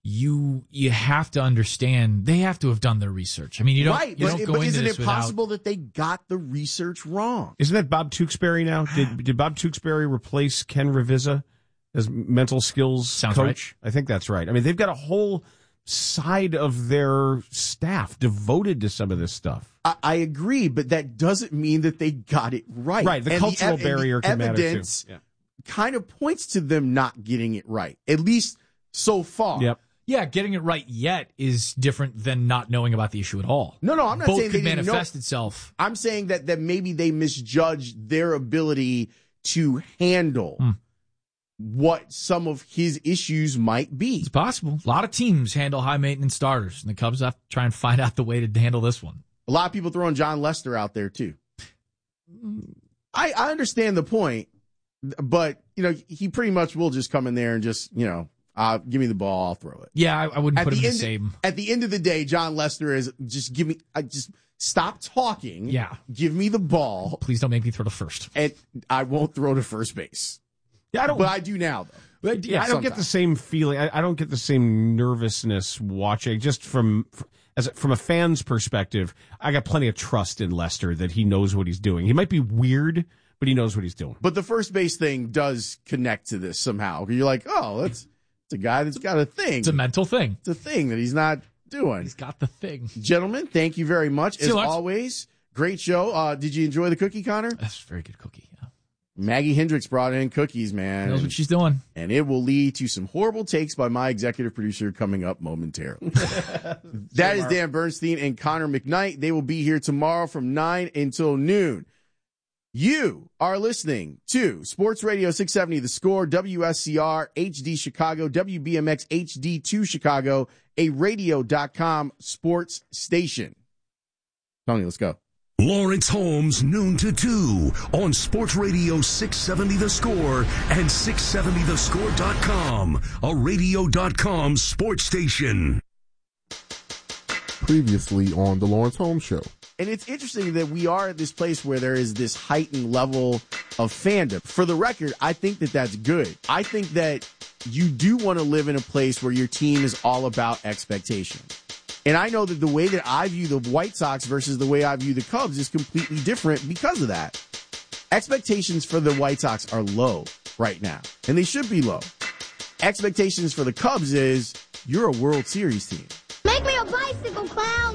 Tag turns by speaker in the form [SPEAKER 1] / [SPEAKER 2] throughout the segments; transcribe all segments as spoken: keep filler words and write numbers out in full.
[SPEAKER 1] you you have to understand they have to have done their research. I mean, you don't,
[SPEAKER 2] right,
[SPEAKER 1] you
[SPEAKER 2] but,
[SPEAKER 1] don't go
[SPEAKER 2] but
[SPEAKER 1] into
[SPEAKER 2] isn't
[SPEAKER 1] this
[SPEAKER 2] it possible
[SPEAKER 1] without...
[SPEAKER 2] that they got the research wrong?
[SPEAKER 3] Isn't that Bob Tewksbury now? Did, did Bob Tewksbury replace Ken Revizza as mental skills
[SPEAKER 1] Sounds
[SPEAKER 3] coach?
[SPEAKER 1] right.
[SPEAKER 3] I think that's right. I mean, they've got a whole side of their staff devoted to some of this stuff.
[SPEAKER 2] I, I agree, but that doesn't mean that they got it right.
[SPEAKER 3] Right, the
[SPEAKER 2] and
[SPEAKER 3] cultural
[SPEAKER 2] the,
[SPEAKER 3] barrier
[SPEAKER 2] the
[SPEAKER 3] can matter too.
[SPEAKER 2] evidence
[SPEAKER 3] Yeah.
[SPEAKER 2] kind of points to them not getting it right, at least so far.
[SPEAKER 3] Yep.
[SPEAKER 1] Yeah, getting it right yet is different than not knowing about the issue at all.
[SPEAKER 2] No, no, I'm not
[SPEAKER 1] Both
[SPEAKER 2] saying
[SPEAKER 1] could
[SPEAKER 2] they didn't
[SPEAKER 1] manifest
[SPEAKER 2] know.
[SPEAKER 1] itself.
[SPEAKER 2] I'm saying that, that maybe they misjudged their ability to handle
[SPEAKER 1] Hmm.
[SPEAKER 2] what some of his issues might be.
[SPEAKER 1] It's possible. A lot of teams handle high-maintenance starters, and the Cubs have to try and find out the way to handle this one.
[SPEAKER 2] A lot of people throwing John Lester out there, too. I, I understand the point, but, you know, he pretty much will just come in there and just, you know, uh, give me the ball, I'll throw it.
[SPEAKER 1] Yeah, I, I wouldn't
[SPEAKER 2] At
[SPEAKER 1] put him in the
[SPEAKER 2] end,
[SPEAKER 1] same.
[SPEAKER 2] At the end of the day, John Lester is just give me, I just stop talking.
[SPEAKER 1] Yeah.
[SPEAKER 2] Give me the ball.
[SPEAKER 1] Please don't make me throw to first.
[SPEAKER 2] And I won't throw to first base.
[SPEAKER 3] Yeah, I don't.
[SPEAKER 2] But I do now, though.
[SPEAKER 3] But, yeah, I don't get the same feeling. I, I don't get the same nervousness watching. Just from as a, from a fan's perspective, I got plenty of trust in Lester that he knows what he's doing. He might be weird, but he knows what he's doing.
[SPEAKER 2] But the first base thing does connect to this somehow. You're like, oh, that's it's a guy that's got a thing.
[SPEAKER 1] It's a mental thing.
[SPEAKER 2] It's a thing that he's not doing.
[SPEAKER 1] He's got the thing.
[SPEAKER 2] Gentlemen, thank you very much.
[SPEAKER 1] See
[SPEAKER 2] As
[SPEAKER 1] you later.
[SPEAKER 2] always, great show. Uh, did you enjoy the cookie, Connor?
[SPEAKER 1] That's a very good cookie. Yeah.
[SPEAKER 2] Maggie Hendricks brought in cookies, man.
[SPEAKER 1] Knows what she's doing.
[SPEAKER 2] And it will lead to some horrible takes by my executive producer coming up momentarily. That is Dan Bernstein and Connor McKnight. They will be here tomorrow from nine until noon. You are listening to Sports Radio six seventy The Score, W S C R, H D Chicago, W B M X H D two Chicago, a radio dot com sports station. Tony, let's go.
[SPEAKER 4] Lawrence Holmes, noon to two on Sports Radio six seventy The Score and six seventy the score dot com, a radio dot com sports station.
[SPEAKER 5] Previously on the Lawrence Holmes Show.
[SPEAKER 2] And it's interesting that we are at this place where there is this heightened level of fandom. For the record, I think that that's good. I think that you do want to live in a place where your team is all about expectation. And I know that the way that I view the White Sox versus the way I view the Cubs is completely different because of that. Expectations for the White Sox are low right now, and they should be low. Expectations for the Cubs is you're a World Series team.
[SPEAKER 6] Make me a bicycle clown.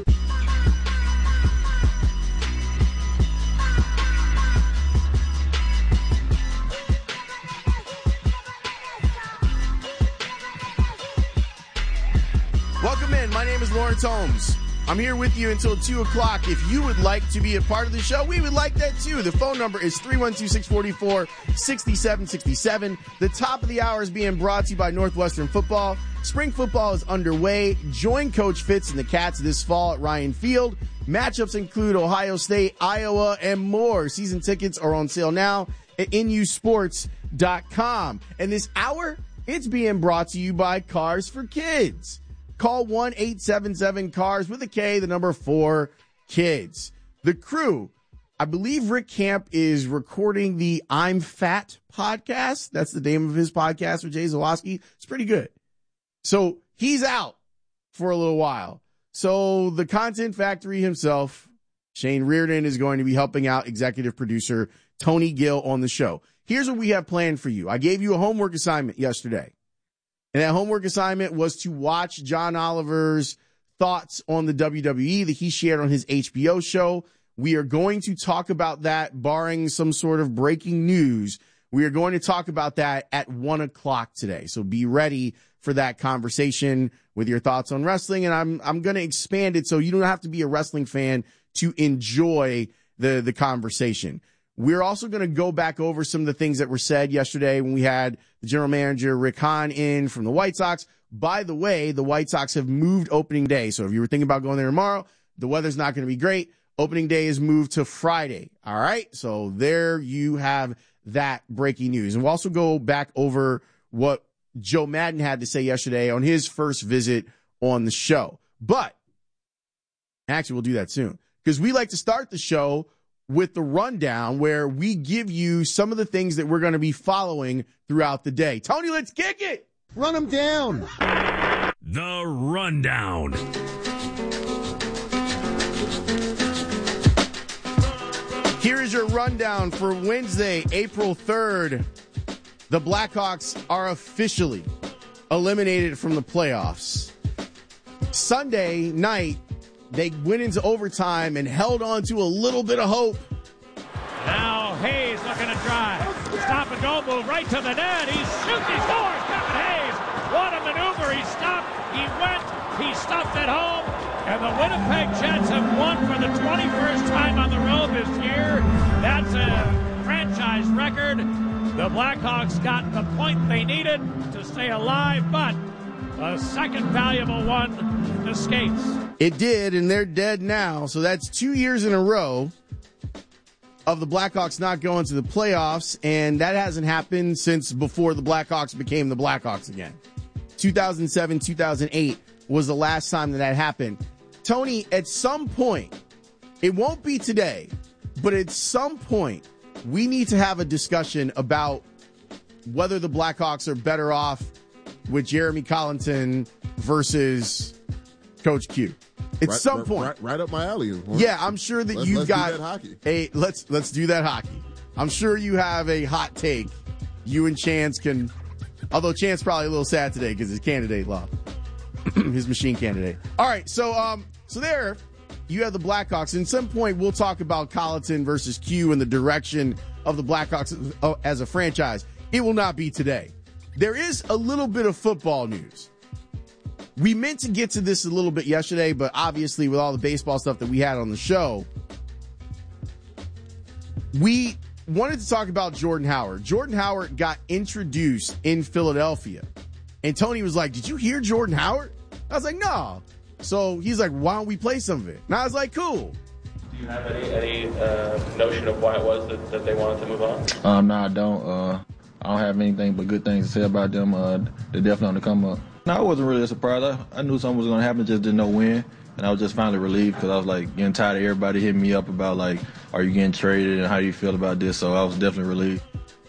[SPEAKER 2] Welcome in. My name is Lawrence Holmes. I'm here with you until two o'clock. If you would like to be a part of the show, we would like that too. The phone number is three one two, six four four, six seven six seven. The top of the hour is being brought to you by Northwestern Football. Spring football is underway. Join Coach Fitz and the Cats this fall at Ryan Field. Matchups include Ohio State, Iowa, and more. Season tickets are on sale now at N U sports dot com. And this hour, it's being brought to you by Cars for Kids. Call one eight seven seven cars with a K, the number four, kids. The crew, I believe Rick Camp is recording the I'm Fat podcast. That's the name of his podcast with Jay Zawoski. It's pretty good. So he's out for a little while. So the Content Factory himself, Shane Reardon, is going to be helping out executive producer Tony Gill on the show. Here's what we have planned for you. I gave you a homework assignment yesterday. And that homework assignment was to watch John Oliver's thoughts on the W W E that he shared on his H B O show. We are going to talk about that, barring some sort of breaking news. We are going to talk about that at one o'clock today. So be ready for that conversation with your thoughts on wrestling. And I'm, I'm going to expand it so you don't have to be a wrestling fan to enjoy the, the conversation. We're also going to go back over some of the things that were said yesterday when we had the general manager, Rick Hahn, in from the White Sox. By the way, the White Sox have moved opening day. So if you were thinking about going there tomorrow, the weather's not going to be great. Opening day is moved to Friday. All right. So there you have that breaking news. And we'll also go back over what Joe Madden had to say yesterday on his first visit on the show. But actually, we'll do that soon because we like to start the show with the rundown where we give you some of the things that we're going to be following throughout the day. Tony, let's kick it.
[SPEAKER 5] Run them down.
[SPEAKER 4] The Rundown.
[SPEAKER 2] Here is your rundown for Wednesday, April third. The Blackhawks are officially eliminated from the playoffs. Sunday night, they went into overtime and held on to a little bit of hope.
[SPEAKER 7] Now Hayes looking to drive. Stop and go move right to the net. He shoots, he scores. Kevin Hayes, what a maneuver. He stopped, he went, he stopped at home. And the Winnipeg Jets have won for the twenty-first time on the road this year. That's a franchise record. The Blackhawks got the point they needed to stay alive, but a second valuable one escapes.
[SPEAKER 2] It did, and they're dead now. So that's two years in a row of the Blackhawks not going to the playoffs, and that hasn't happened since before the Blackhawks became the Blackhawks again. two thousand seven, two thousand eight was the last time that that happened. Tony, at some point, it won't be today, but at some point, we need to have a discussion about whether the Blackhawks are better off with Jeremy Colleton versus Coach Q. At
[SPEAKER 5] right,
[SPEAKER 2] some
[SPEAKER 5] right,
[SPEAKER 2] point.
[SPEAKER 5] Right, right up my alley.
[SPEAKER 2] Yeah, I'm sure that
[SPEAKER 5] let's,
[SPEAKER 2] you've
[SPEAKER 5] let's
[SPEAKER 2] got
[SPEAKER 5] do that hockey.
[SPEAKER 2] a let's let's do that hockey. I'm sure you have a hot take. You and Chance can, although Chance probably a little sad today because his candidate lost. His machine candidate. All right, so um, so there you have the Blackhawks. And at some point, we'll talk about Colleton versus Q and the direction of the Blackhawks as a franchise. It will not be today. There is a little bit of football news. We meant to get to this a little bit yesterday, but obviously with all the baseball stuff that we had on the show, we wanted to talk about Jordan Howard. Jordan Howard got introduced in Philadelphia. And Tony was like, did you hear Jordan Howard? I was like, no. So he's like, why don't we play some of it? And I was like, cool.
[SPEAKER 8] Do you have any, any uh, notion of why it was that, that they wanted to move on?
[SPEAKER 9] Um, no, I don't. Uh, I don't have anything but good things to say about them. Uh, they're definitely on the come up. No, I wasn't really surprised. I, I knew something was going to happen, just didn't know when. And I was just finally relieved because I was like getting tired of everybody hitting me up about like, are you getting traded and how do you feel about this? So I was definitely relieved.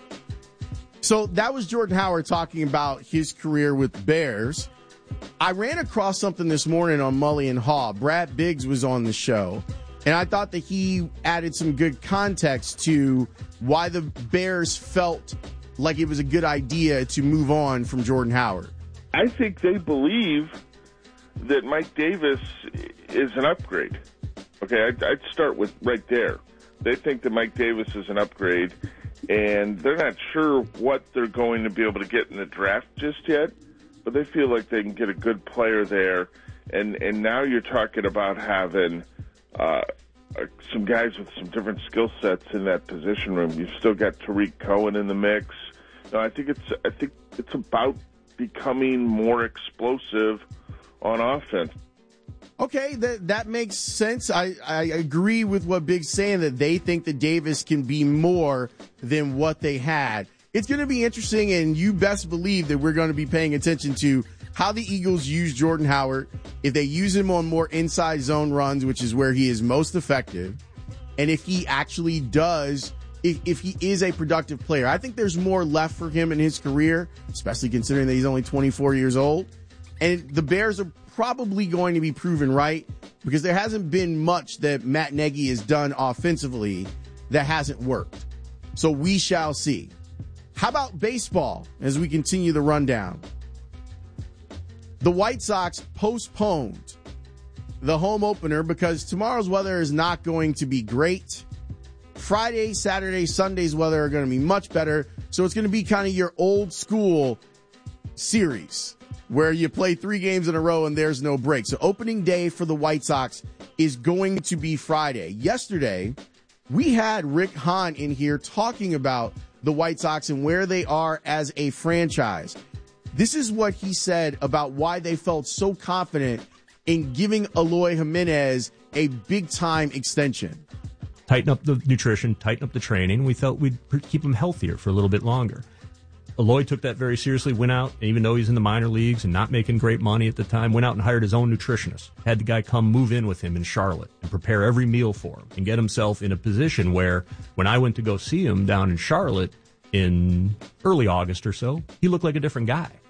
[SPEAKER 2] So that was Jordan Howard talking about his career with the Bears. I ran across something this morning on Mully and Haw. Brad Biggs was on the show, and I thought that he added some good context to why the Bears felt like it was a good idea to move on from Jordan Howard.
[SPEAKER 10] I think they believe that Mike Davis is an upgrade. Okay, I'd, I'd start with right there. They think that Mike Davis is an upgrade, and they're not sure what they're going to be able to get in the draft just yet, but they feel like they can get a good player there. And, and now you're talking about having uh, some guys with some different skill sets in that position room. You've still got Tariq Cohen in the mix. No, I think it's I think it's about becoming more explosive on offense.
[SPEAKER 2] Okay, that that makes sense. I, I agree with what Big's saying, that they think that Davis can be more than what they had. It's going to be interesting, and you best believe that we're going to be paying attention to how the Eagles use Jordan Howard, if they use him on more inside zone runs, which is where he is most effective, and if he actually does, if, if he is a productive player. I think there's more left for him in his career, especially considering that he's only twenty-four years old. And the Bears are probably going to be proven right because there hasn't been much that Matt Nagy has done offensively that hasn't worked. So we shall see. How about baseball as we continue the rundown? The White Sox postponed the home opener because tomorrow's weather is not going to be great. Friday, Saturday, Sunday's weather are going to be much better. So it's going to be kind of your old school series where you play three games in a row and there's no break. So opening day for the White Sox is going to be Friday. Yesterday, we had Rick Hahn in here talking about the White Sox and where they are as a franchise. This is what he said about why they felt so confident in giving Eloy Jimenez a big-time extension.
[SPEAKER 11] Tighten up the nutrition, tighten up the training. We felt we'd keep him healthier for a little bit longer. Eloy took that very seriously, went out, even though he's in the minor leagues and not making great money at the time, went out and hired his own nutritionist. Had the guy come move in with him in Charlotte and prepare every meal for him and get himself in a position where when I went to go see him down in Charlotte in early August or so, he looked like a different guy.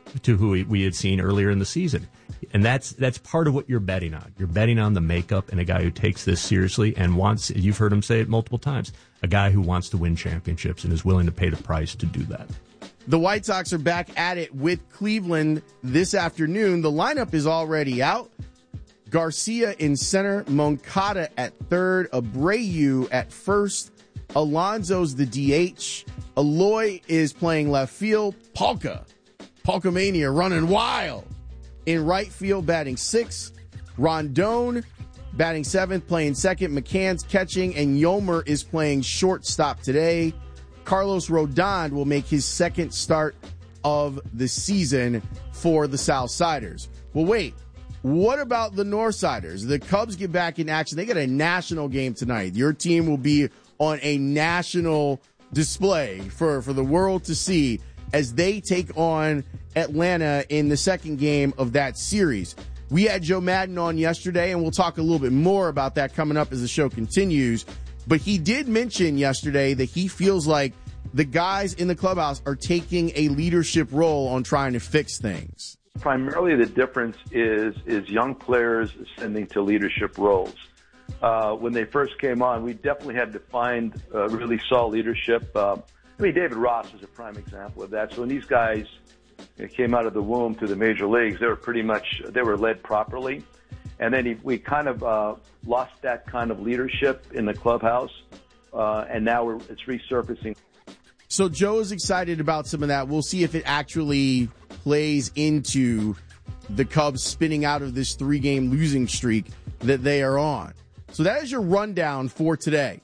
[SPEAKER 11] to who we, we had seen earlier in the season. And that's that's part of what you're betting on. You're betting on the makeup and a guy who takes this seriously and wants, you've heard him say it multiple times, a guy who wants to win championships and is willing to pay the price to do that.
[SPEAKER 2] The White Sox are back at it with Cleveland this afternoon. The lineup is already out. Garcia in center, Moncada at third, Abreu at first, Alonso's the D H, Eloy is playing left field, Polka, Polkamania running wild in right field, batting sixth, Rondon batting seventh, playing second, McCann's catching, and Yomer is playing shortstop today. Carlos Rodon will make his second start of the season for the Southsiders. Well, wait. What about the Northsiders? The Cubs get back in action. They got a national game tonight. Your team will be on a national display for, for the world to see as they take on Atlanta in the second game of that series. We had Joe Madden on yesterday, and we'll talk a little bit more about that coming up as the show continues. But he did mention yesterday that he feels like the guys in the clubhouse are taking a leadership role on trying to fix things.
[SPEAKER 12] Primarily the difference is is young players ascending to leadership roles. Uh, when they first came on, we definitely had to find uh, really solid leadership. Uh, I mean, David Ross is a prime example of that. So when these guys came out of the womb to the major leagues, they were pretty much, they were led properly. And then he, we kind of uh, lost that kind of leadership in the clubhouse, uh, and now we're, it's resurfacing.
[SPEAKER 2] So Joe is excited about some of that. We'll see if it actually plays into the Cubs spinning out of this three-game losing streak that they are on. So that is your rundown for today.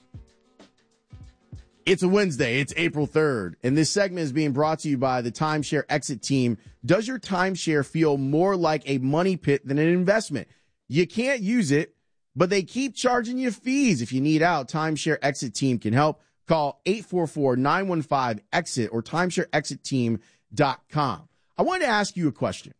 [SPEAKER 2] It's a Wednesday. It's April third, and this segment is being brought to you by the Timeshare Exit Team. Does your timeshare feel more like a money pit than an investment? You can't use it, but they keep charging you fees. If you need out, Timeshare Exit Team can help. Call eight four four, nine one five, exit or timeshare exit team dot com. I wanted to ask you a question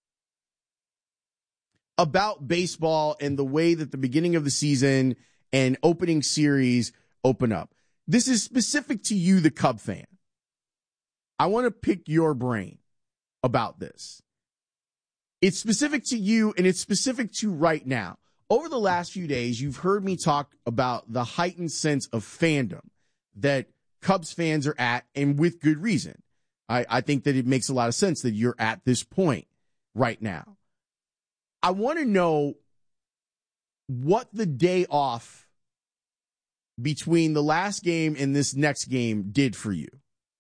[SPEAKER 2] about baseball and the way that the beginning of the season and opening series open up. This is specific to you, the Cub fan. I want to pick your brain about this. It's specific to you, and it's specific to right now. Over the last few days, you've heard me talk about the heightened sense of fandom that Cubs fans are at, and with good reason. I, I think that it makes a lot of sense that you're at this point right now. I want to know what the day off between the last game and this next game did for you.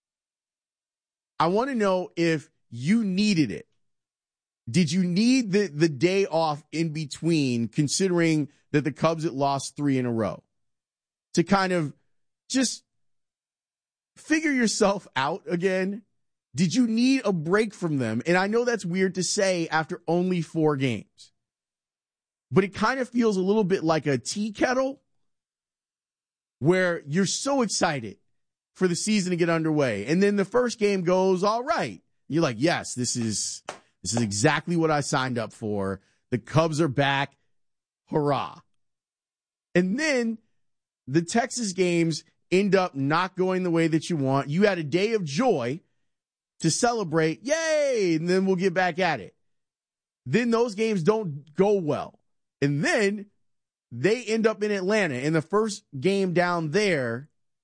[SPEAKER 2] I want to know if you needed it. Did you need the, the day off in between, considering that the Cubs had lost three in a row, to kind of just figure yourself out again? Did you need a break from them? And I know that's weird to say after only four games, but it kind of feels a little bit like a tea kettle where you're so excited for the season to get underway. And then the first game goes all right. You're like, yes, this is, this is exactly what I signed up for. The Cubs are back. Hurrah. And then the Texas games end up not going the way that you want. You had a day of joy to celebrate. Yay. And then we'll get back at it. Then those games don't go well. And then they end up in Atlanta, and the first game down there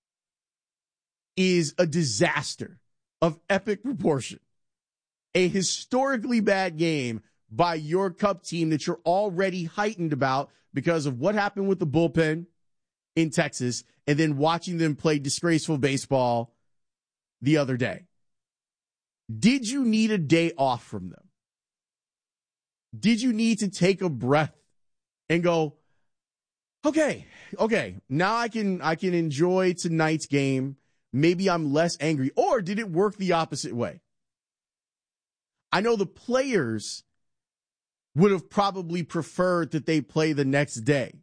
[SPEAKER 2] is a disaster of epic proportion. A historically bad game by your Cub team that you're already heightened about because of what happened with the bullpen in Texas, and then watching them play disgraceful baseball the other day. Did you need a day off from them? Did you need to take a breath and go, okay, okay, now I can I can enjoy tonight's game. Maybe I'm less angry. Or did it work the opposite way? I know the players would have probably preferred that they play the next day.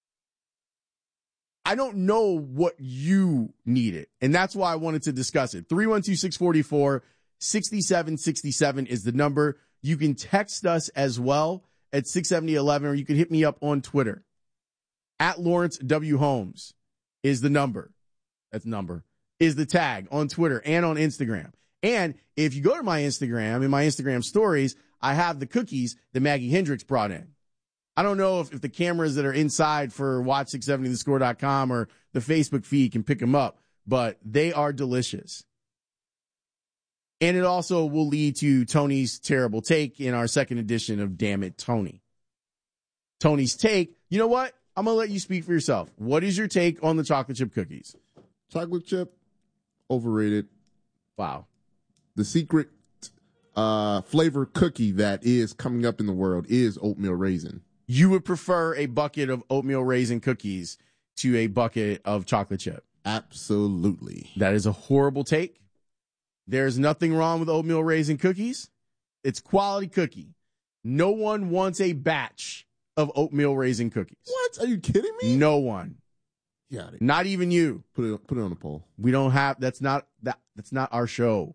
[SPEAKER 2] I don't know what you needed, and that's why I wanted to discuss it. three one two, six four four, six seven six seven is the number. You can text us as well at six seventy eleven, or you can hit me up on Twitter. At Lawrence W. Holmes is the number. That's number. Is the tag on Twitter and on Instagram. And if you go to my Instagram, in my Instagram stories, I have the cookies that Maggie Hendricks brought in. I don't know if, if the cameras that are inside for watch six seventy the score dot com or the Facebook feed can pick them up, but they are delicious. And it also will lead to Tony's terrible take in our second edition of Damn It, Tony. Tony's take, you know what? I'm going to let you speak for yourself. What is your take on the chocolate chip cookies?
[SPEAKER 5] Chocolate chip, overrated.
[SPEAKER 2] Wow.
[SPEAKER 5] The secret uh, flavor cookie that is coming up in the world is oatmeal raisin.
[SPEAKER 2] You would prefer a bucket of oatmeal raisin cookies to a bucket of chocolate chip?
[SPEAKER 5] Absolutely.
[SPEAKER 2] That is a horrible take. There's nothing wrong with oatmeal raisin cookies. It's quality cookie. No one wants a batch of oatmeal raisin cookies.
[SPEAKER 5] What? Are you kidding me?
[SPEAKER 2] No one.
[SPEAKER 5] Yeah.
[SPEAKER 2] Not even you.
[SPEAKER 5] Put it put it on the poll.
[SPEAKER 2] We don't have that's not that that's not our show.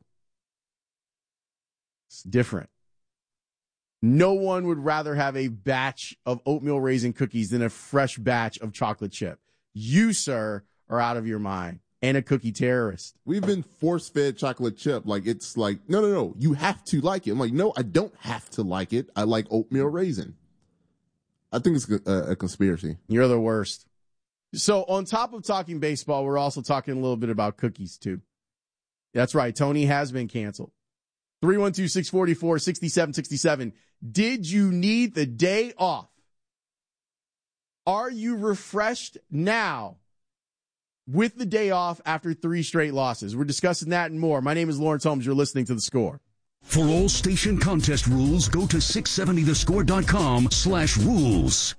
[SPEAKER 2] It's different. No one would rather have a batch of oatmeal raisin cookies than a fresh batch of chocolate chip. You, sir, are out of your mind. And a cookie terrorist.
[SPEAKER 5] We've been force-fed chocolate chip. Like, it's like, no, no, no, you have to like it. I'm like, no, I don't have to like it. I like oatmeal raisin. I think it's a, a conspiracy.
[SPEAKER 2] You're the worst. So on top of talking baseball, we're also talking a little bit about cookies, too. That's right. Tony has been canceled. three one two, six four four, six seven six seven. Did you need the day off? Are you refreshed now with the day off after three straight losses? We're discussing that and more. My name is Lawrence Holmes. You're listening to The Score.
[SPEAKER 4] For all station contest rules, go to six seventy the score dot com slash rules.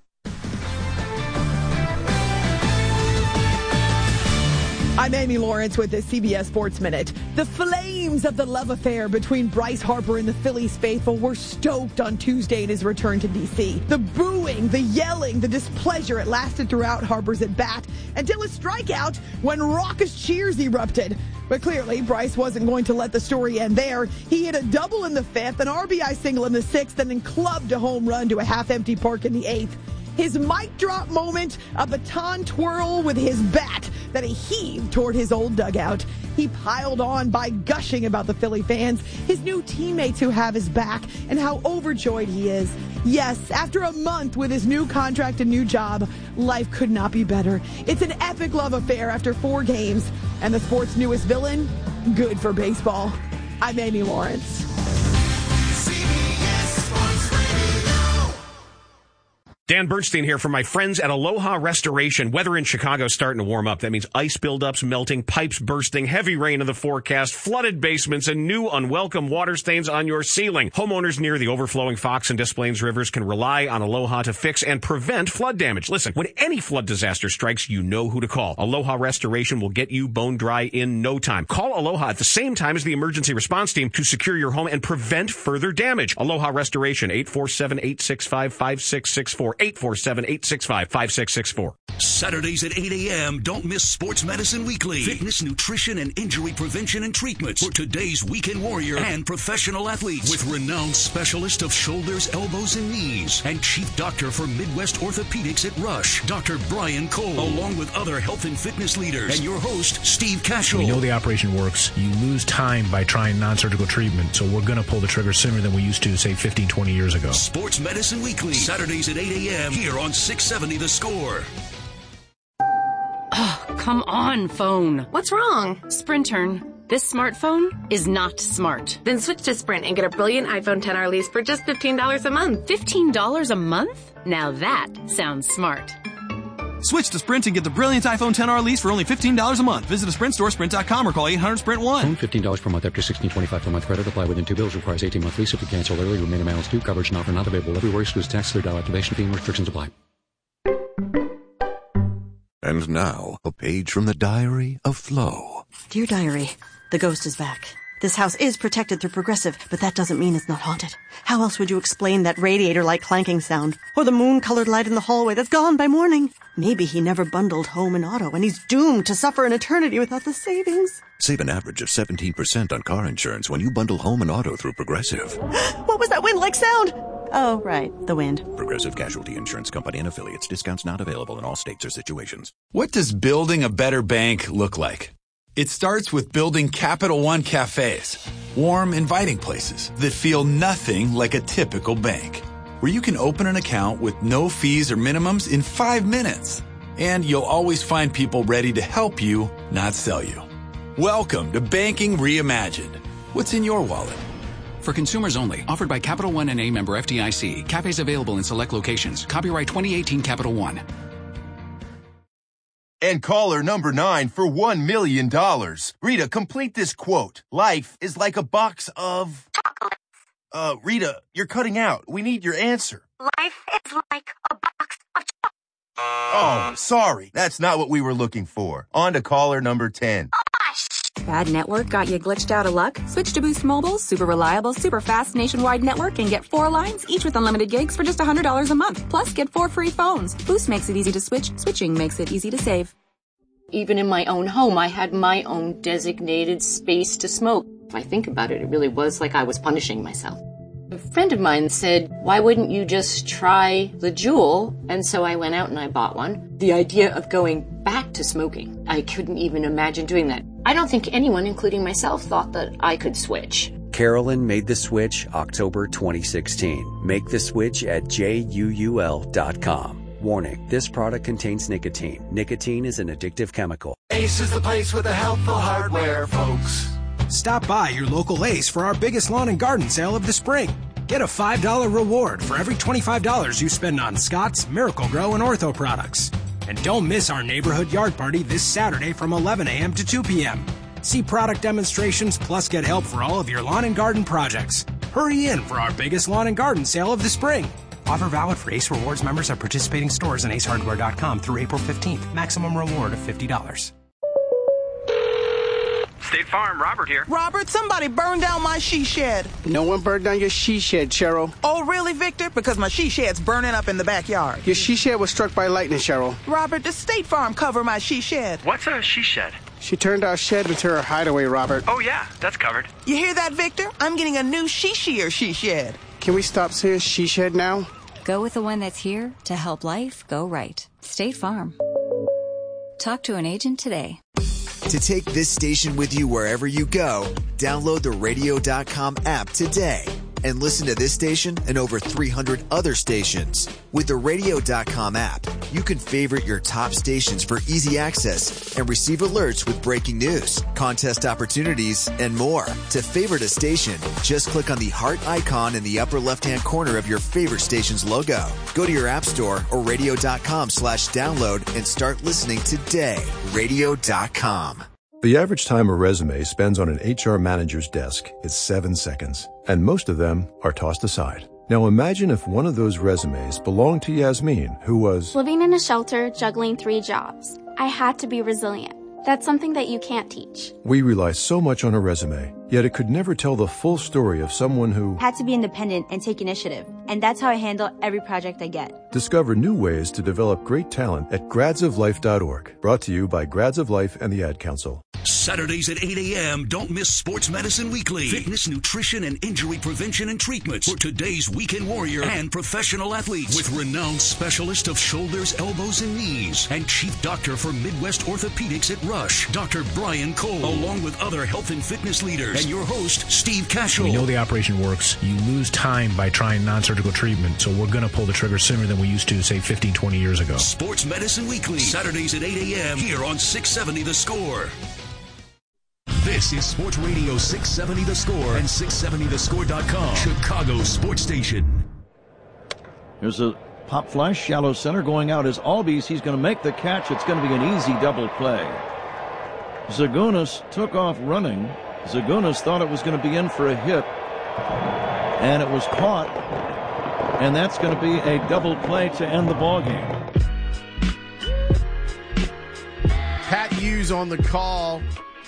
[SPEAKER 13] I'm Amy Lawrence with the C B S Sports Minute. The flames of the love affair between Bryce Harper and the Phillies faithful were stoked on Tuesday in his return to D C. The booing, the yelling, the displeasure, it lasted throughout Harper's at-bat until a strikeout when raucous cheers erupted. But clearly, Bryce wasn't going to let the story end there. He hit a double in the fifth, an R B I single in the sixth, and then clubbed a home run to a half-empty park in the eighth. His mic drop moment, a baton twirl with his bat that he heaved toward his old dugout. He piled on by gushing about the Philly fans, his new teammates who have his back, and how overjoyed he is. Yes, after a month with his new contract and new job, life could not be better. It's an epic love affair after four games. And the sport's newest villain? Good for baseball. I'm Amy Lawrence.
[SPEAKER 14] Dan Bernstein here from my friends at Aloha Restoration. Weather in Chicago is starting to warm up. That means ice buildups, melting, pipes bursting, heavy rain in the forecast, flooded basements, and new unwelcome water stains on your ceiling. Homeowners near the overflowing Fox and Des Plaines rivers can rely on Aloha to fix and prevent flood damage. Listen, when any flood disaster strikes, you know who to call. Aloha Restoration will get you bone dry in no time. Call Aloha at the same time as the emergency response team to secure your home and prevent further damage. Aloha Restoration, eight four seven, eight six five, five six six four. eight four seven, eight six five, five six six four.
[SPEAKER 4] Saturdays at eight a.m. Don't miss Sports Medicine Weekly. Fitness, nutrition, and injury prevention and treatments for today's weekend warrior and professional athletes. With renowned specialist of shoulders, elbows, and knees. And chief doctor for Midwest Orthopedics at Rush, Doctor Brian Cole. Along with other health and fitness leaders. And your host, Steve Cashel.
[SPEAKER 15] We know the operation works. You lose time by trying non-surgical treatment. So we're going to pull the trigger sooner than we used to, say, fifteen, twenty years ago.
[SPEAKER 4] Sports Medicine Weekly. Saturdays at eight a.m. here on six seventy The Score.
[SPEAKER 16] Oh, come on, phone. What's wrong? Sprint turn. This smartphone is not smart.
[SPEAKER 17] Then switch to Sprint and get a brilliant iPhone ten R lease for just fifteen dollars a month.
[SPEAKER 16] fifteen dollars a month? Now that sounds smart.
[SPEAKER 18] Switch to Sprint and get the brilliant iPhone ten R lease for only fifteen dollars a month. Visit a Sprint store, sprint dot com, or call eight hundred sprint one.
[SPEAKER 19] Phone fifteen dollars per month after sixteen twenty-five per month credit. Apply within two bills. Requires eighteen month lease. If you cancel early, remain in balance due. Coverage and offer not available everywhere. Excludes tax, third dollar activation fee, and restrictions apply.
[SPEAKER 20] And now, a page from the diary of Flo.
[SPEAKER 21] Dear Diary, the ghost is back. This house is protected through Progressive, but that doesn't mean it's not haunted. How else would you explain that radiator-like clanking sound? Or the moon-colored light in the hallway that's gone by morning? Maybe he never bundled home and auto, and he's doomed to suffer an eternity without the savings.
[SPEAKER 20] Save an average of seventeen percent on car insurance when you bundle home and auto through Progressive.
[SPEAKER 21] What was that wind-like sound? Oh, right, the wind.
[SPEAKER 20] Progressive Casualty Insurance Company and Affiliates. Discounts not available in all states or situations.
[SPEAKER 22] What does building a better bank look like?
[SPEAKER 3] It starts with building Capital One cafes, warm, inviting places that feel nothing like a typical bank, where you can open an account with no fees or minimums in five minutes. And you'll always find people ready to help you, not sell you. Welcome to Banking Reimagined. What's in your wallet?
[SPEAKER 22] For consumers only. Offered by Capital One N A member F D I C. Cafes available in select locations. Copyright twenty eighteen Capital One.
[SPEAKER 23] And caller number nine for one million dollars. Rita, complete this quote. Life is like a box of... Chocolates. Uh, Rita, you're cutting out. We need your answer.
[SPEAKER 6] Life is like a box of chocolates.
[SPEAKER 23] Oh, sorry. That's not what we were looking for. On to caller number ten.
[SPEAKER 24] Bad network got you glitched out of luck? Switch to Boost Mobile's super reliable, super fast nationwide network and get four lines, each with unlimited gigs for just one hundred dollars a month. Plus, get four free phones. Boost makes it easy to switch. Switching makes it easy to save.
[SPEAKER 25] Even in my own home, I had my own designated space to smoke. If I think about it, it really was like I was punishing myself. A friend of mine said, why wouldn't you just try the Juul? And so I went out and I bought one. The idea of going back to smoking, I couldn't even imagine doing that. I don't think anyone, including myself, thought that I could switch.
[SPEAKER 26] Carolyn made the switch October twenty sixteen. Make the switch at juul dot com. Warning, this product contains nicotine. Nicotine is an addictive chemical.
[SPEAKER 27] Ace is the place with the helpful hardware, folks.
[SPEAKER 28] Stop by your local Ace for our biggest lawn and garden sale of the spring. Get a five dollar reward for every twenty-five dollars you spend on Scott's, Miracle-Gro, and Ortho products. And don't miss our neighborhood yard party this Saturday from eleven a.m. to two p.m. See product demonstrations plus get help for all of your lawn and garden projects. Hurry in for our biggest lawn and garden sale of the spring. Offer valid for Ace Rewards members at participating stores and ace hardware dot com through April fifteenth. Maximum reward of fifty dollars.
[SPEAKER 29] State Farm, Robert here.
[SPEAKER 30] Robert, somebody burned down my she shed.
[SPEAKER 31] No one burned down your she shed, Cheryl.
[SPEAKER 30] Oh, really, Victor? Because my she shed's burning up in the backyard.
[SPEAKER 31] Your she shed was struck by lightning, Cheryl.
[SPEAKER 30] Robert, does State Farm cover my she shed?
[SPEAKER 29] What's a she shed?
[SPEAKER 31] She turned our shed into her hideaway, Robert.
[SPEAKER 29] Oh, yeah, that's covered.
[SPEAKER 30] You hear that, Victor? I'm getting a new she-sheer she shed.
[SPEAKER 31] Can we stop saying she shed now?
[SPEAKER 32] Go with the one that's here to help life go right. State Farm. Talk to an agent today.
[SPEAKER 33] To take this station with you wherever you go, download the radio dot com app today and listen to this station and over three hundred other stations. With the radio dot com app, you can favorite your top stations for easy access and receive alerts with breaking news, contest opportunities, and more. To favorite a station, just click on the heart icon in the upper left-hand corner of your favorite station's logo. Go to your app store or radio dot com slash download and start listening today. radio dot com.
[SPEAKER 34] The average time a resume spends on an H R manager's desk is seven seconds, and most of them are tossed aside. Now imagine if one of those resumes belonged to Yasmin, who was
[SPEAKER 35] living in a shelter, juggling three jobs. I had to be resilient. That's something that you can't teach.
[SPEAKER 34] We rely so much on a resume, yet it could never tell the full story of someone who
[SPEAKER 36] had to be independent and take initiative. And that's how I handle every project I get.
[SPEAKER 34] Discover new ways to develop great talent at grads of life dot org. Brought to you by Grads of Life and the Ad Council.
[SPEAKER 4] Saturdays at eight a.m. Don't miss Sports Medicine Weekly. Fitness, nutrition, and injury prevention and treatments for today's weekend warrior and professional athletes. With renowned specialist of shoulders, elbows, and knees. And chief doctor for Midwest Orthopedics at Rush, Doctor Brian Cole. Along with other health and fitness leaders. And your host, Steve Cashel.
[SPEAKER 15] We know the operation works. You lose time by trying non-surgical treatment, so we're going to pull the trigger sooner than we used to, say, fifteen, twenty years ago.
[SPEAKER 4] Sports Medicine Weekly. Saturdays at eight a.m. here on six seventy The Score. This is Sports Radio six seventy The Score and six seventy the score dot com, Chicago's sports station.
[SPEAKER 37] Here's a pop fly, shallow center going out as Albies. He's going to make the catch. It's going to be an easy double play. Zagunas took off running. Zagunas thought it was going to be in for a hit, and it was caught. And that's going to be a double play to end the ballgame.
[SPEAKER 2] Pat Hughes on the call.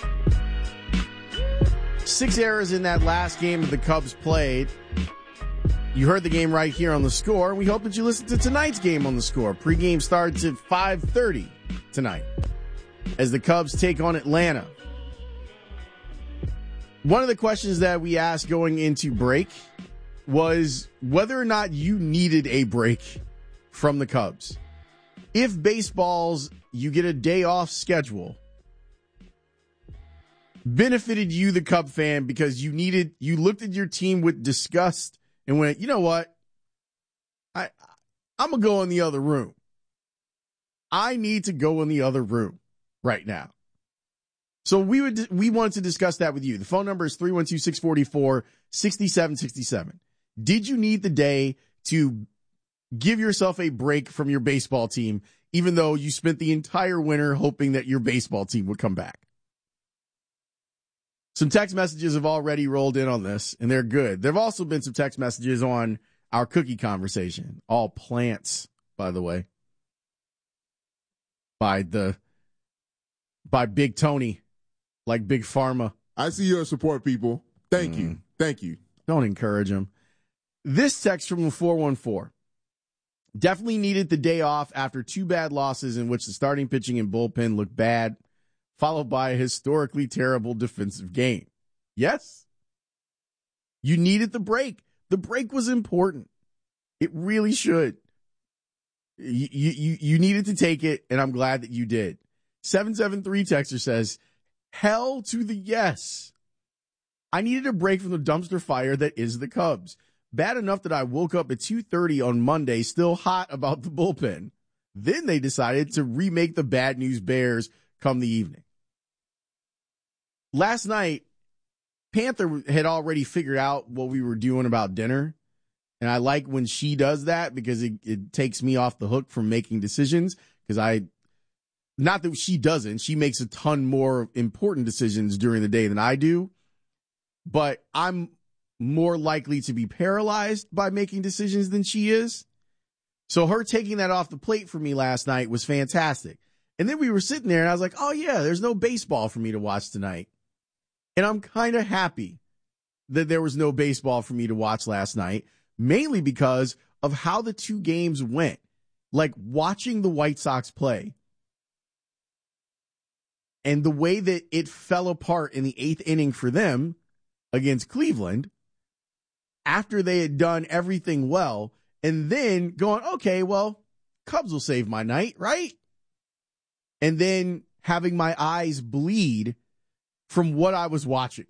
[SPEAKER 2] Six errors in that last game that the Cubs played. You heard the game right here on The Score. We hope that you listened to tonight's game on The Score. Pre-game starts at five thirty tonight as the Cubs take on Atlanta. One of the questions that we asked going into break was whether or not you needed a break from the Cubs. If baseball's you get a day off schedule, benefited you, the Cub fan, because you needed, you looked at your team with disgust and went, you know what? I, I'm going to go in the other room. I need to go in the other room right now. So we would, we wanted to discuss that with you. The phone number is three one two, six four four, six seven six seven. Did you need the day to give yourself a break from your baseball team, even though you spent the entire winter hoping that your baseball team would come back? Some text messages have already rolled in on this, and they're good. There have also been some text messages on our cookie conversation. All plants, by the way. By the, by Big Tony, like Big Pharma.
[SPEAKER 1] I see your support, people. Thank mm. you. Thank you.
[SPEAKER 2] Don't encourage them. This text from the four one four. Definitely needed the day off after two bad losses in which the starting pitching and bullpen looked bad, followed by a historically terrible defensive game. Yes. You needed the break. The break was important. It really should. You, you, you needed to take it, and I'm glad that you did. seven seven three texter says, hell to the yes. I needed a break from the dumpster fire that is the Cubs. Bad enough that I woke up at two thirty on Monday still hot about the bullpen. Then they decided to remake the Bad News Bears come the evening. Last night, Panther had already figured out what we were doing about dinner. And I like when she does that because it, it takes me off the hook from making decisions. Because I, not that she doesn't, she makes a ton more important decisions during the day than I do. But I'm more likely to be paralyzed by making decisions than she is. So her taking that off the plate for me last night was fantastic. And then we were sitting there and I was like, oh yeah, there's no baseball for me to watch tonight. And I'm kind of happy that there was no baseball for me to watch last night, mainly because of how the two games went. Like watching the White Sox play and the way that it fell apart in the eighth inning for them against Cleveland after they had done everything well, and then going, okay, well, Cubs will save my night, right? And then having my eyes bleed from what I was watching.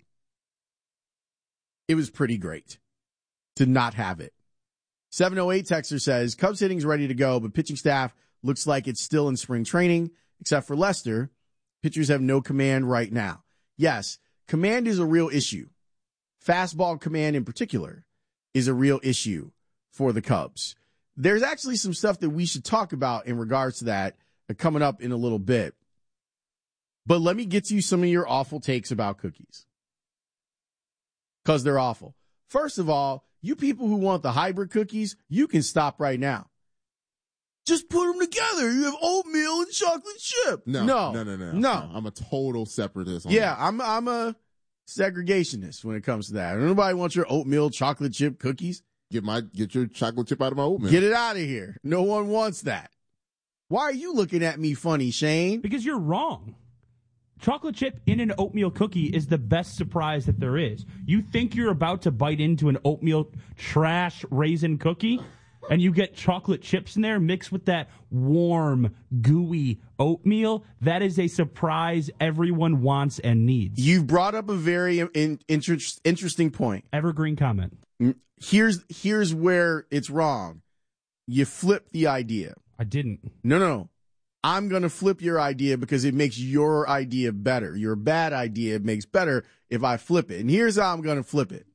[SPEAKER 2] It was pretty great to not have it. seven oh eight texter says, Cubs hitting's ready to go, but pitching staff looks like it's still in spring training, except for Lester. Pitchers have no command right now. Yes, command is a real issue. Fastball command in particular is a real issue for the Cubs. There's actually some stuff that we should talk about in regards to that coming up in a little bit. But let me get to you some of your awful takes about cookies. Because they're awful. First of all, you people who want the hybrid cookies, you can stop right now. Just put them together. You have oatmeal and chocolate chip.
[SPEAKER 1] No,
[SPEAKER 2] no,
[SPEAKER 1] no, no, no.
[SPEAKER 2] no.
[SPEAKER 1] no. I'm a total separatist. On
[SPEAKER 2] yeah,
[SPEAKER 1] that.
[SPEAKER 2] I'm I'm a segregationist when it comes to that. Nobody wants your oatmeal chocolate chip cookies.
[SPEAKER 1] Get my get your chocolate chip out of my oatmeal.
[SPEAKER 2] Get it out of here. No one wants that. Why are you looking at me funny, Shane?
[SPEAKER 3] Because you're wrong. Chocolate chip in an oatmeal cookie is the best surprise that there is. You think you're about to bite into an oatmeal trash raisin cookie, and you get chocolate chips in there mixed with that warm, gooey oatmeal. That is a surprise everyone wants and needs.
[SPEAKER 2] You've brought up a very in, inter- interesting point.
[SPEAKER 3] Evergreen comment.
[SPEAKER 2] Here's here's where it's wrong. You flip the idea.
[SPEAKER 3] I didn't.
[SPEAKER 2] No, no, no. I'm going to flip your idea because it makes your idea better. Your bad idea makes better if I flip it. And here's how I'm going to flip it.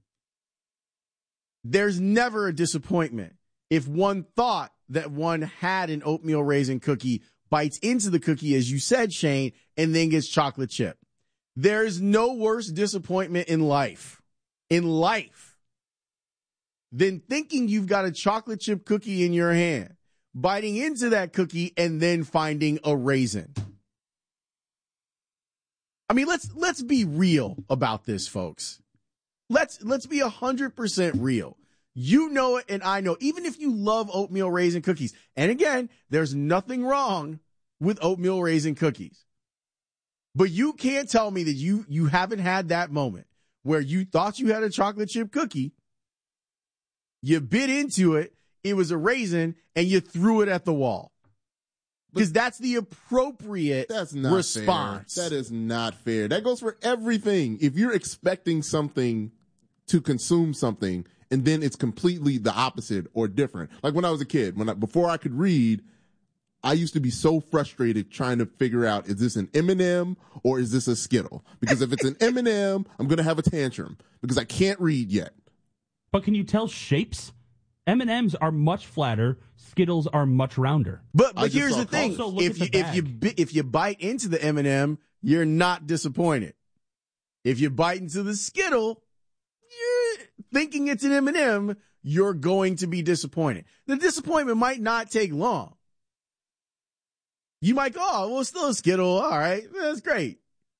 [SPEAKER 2] There's never a disappointment if one thought that one had an oatmeal raisin cookie, bites into the cookie, as you said, Shane, and then gets chocolate chip. There's no worse disappointment in life, in life, than thinking you've got a chocolate chip cookie in your hand, biting into that cookie, and then finding a raisin. I mean, let's let's be real about this, folks. Let's let's be one hundred percent real. You know it, and I know. Even if you love oatmeal raisin cookies, and again, there's nothing wrong with oatmeal raisin cookies. But you can't tell me that you you haven't had that moment where you thought you had a chocolate chip cookie, you bit into it, it was a raisin, and you threw it at the wall. Because that's the appropriate
[SPEAKER 1] that's not
[SPEAKER 2] response.
[SPEAKER 1] Fair. That is not fair. That goes for everything. If you're expecting something to consume something and then it's completely the opposite or different. Like when I was a kid, when I, before I could read, I used to be so frustrated trying to figure out, is this an M and M or is this a Skittle? Because if it's an M and M, I'm going to have a tantrum because I can't read yet.
[SPEAKER 3] But can you tell shapes? M and M's are much flatter. Skittles are much rounder.
[SPEAKER 2] But but here's the thing: if you if you if you bite into the M and M, you're not disappointed. If you bite into the Skittle, you're thinking it's an M and M, you're going to be disappointed. The disappointment might not take long. You might go, oh, well, it's still a Skittle. All right, that's great.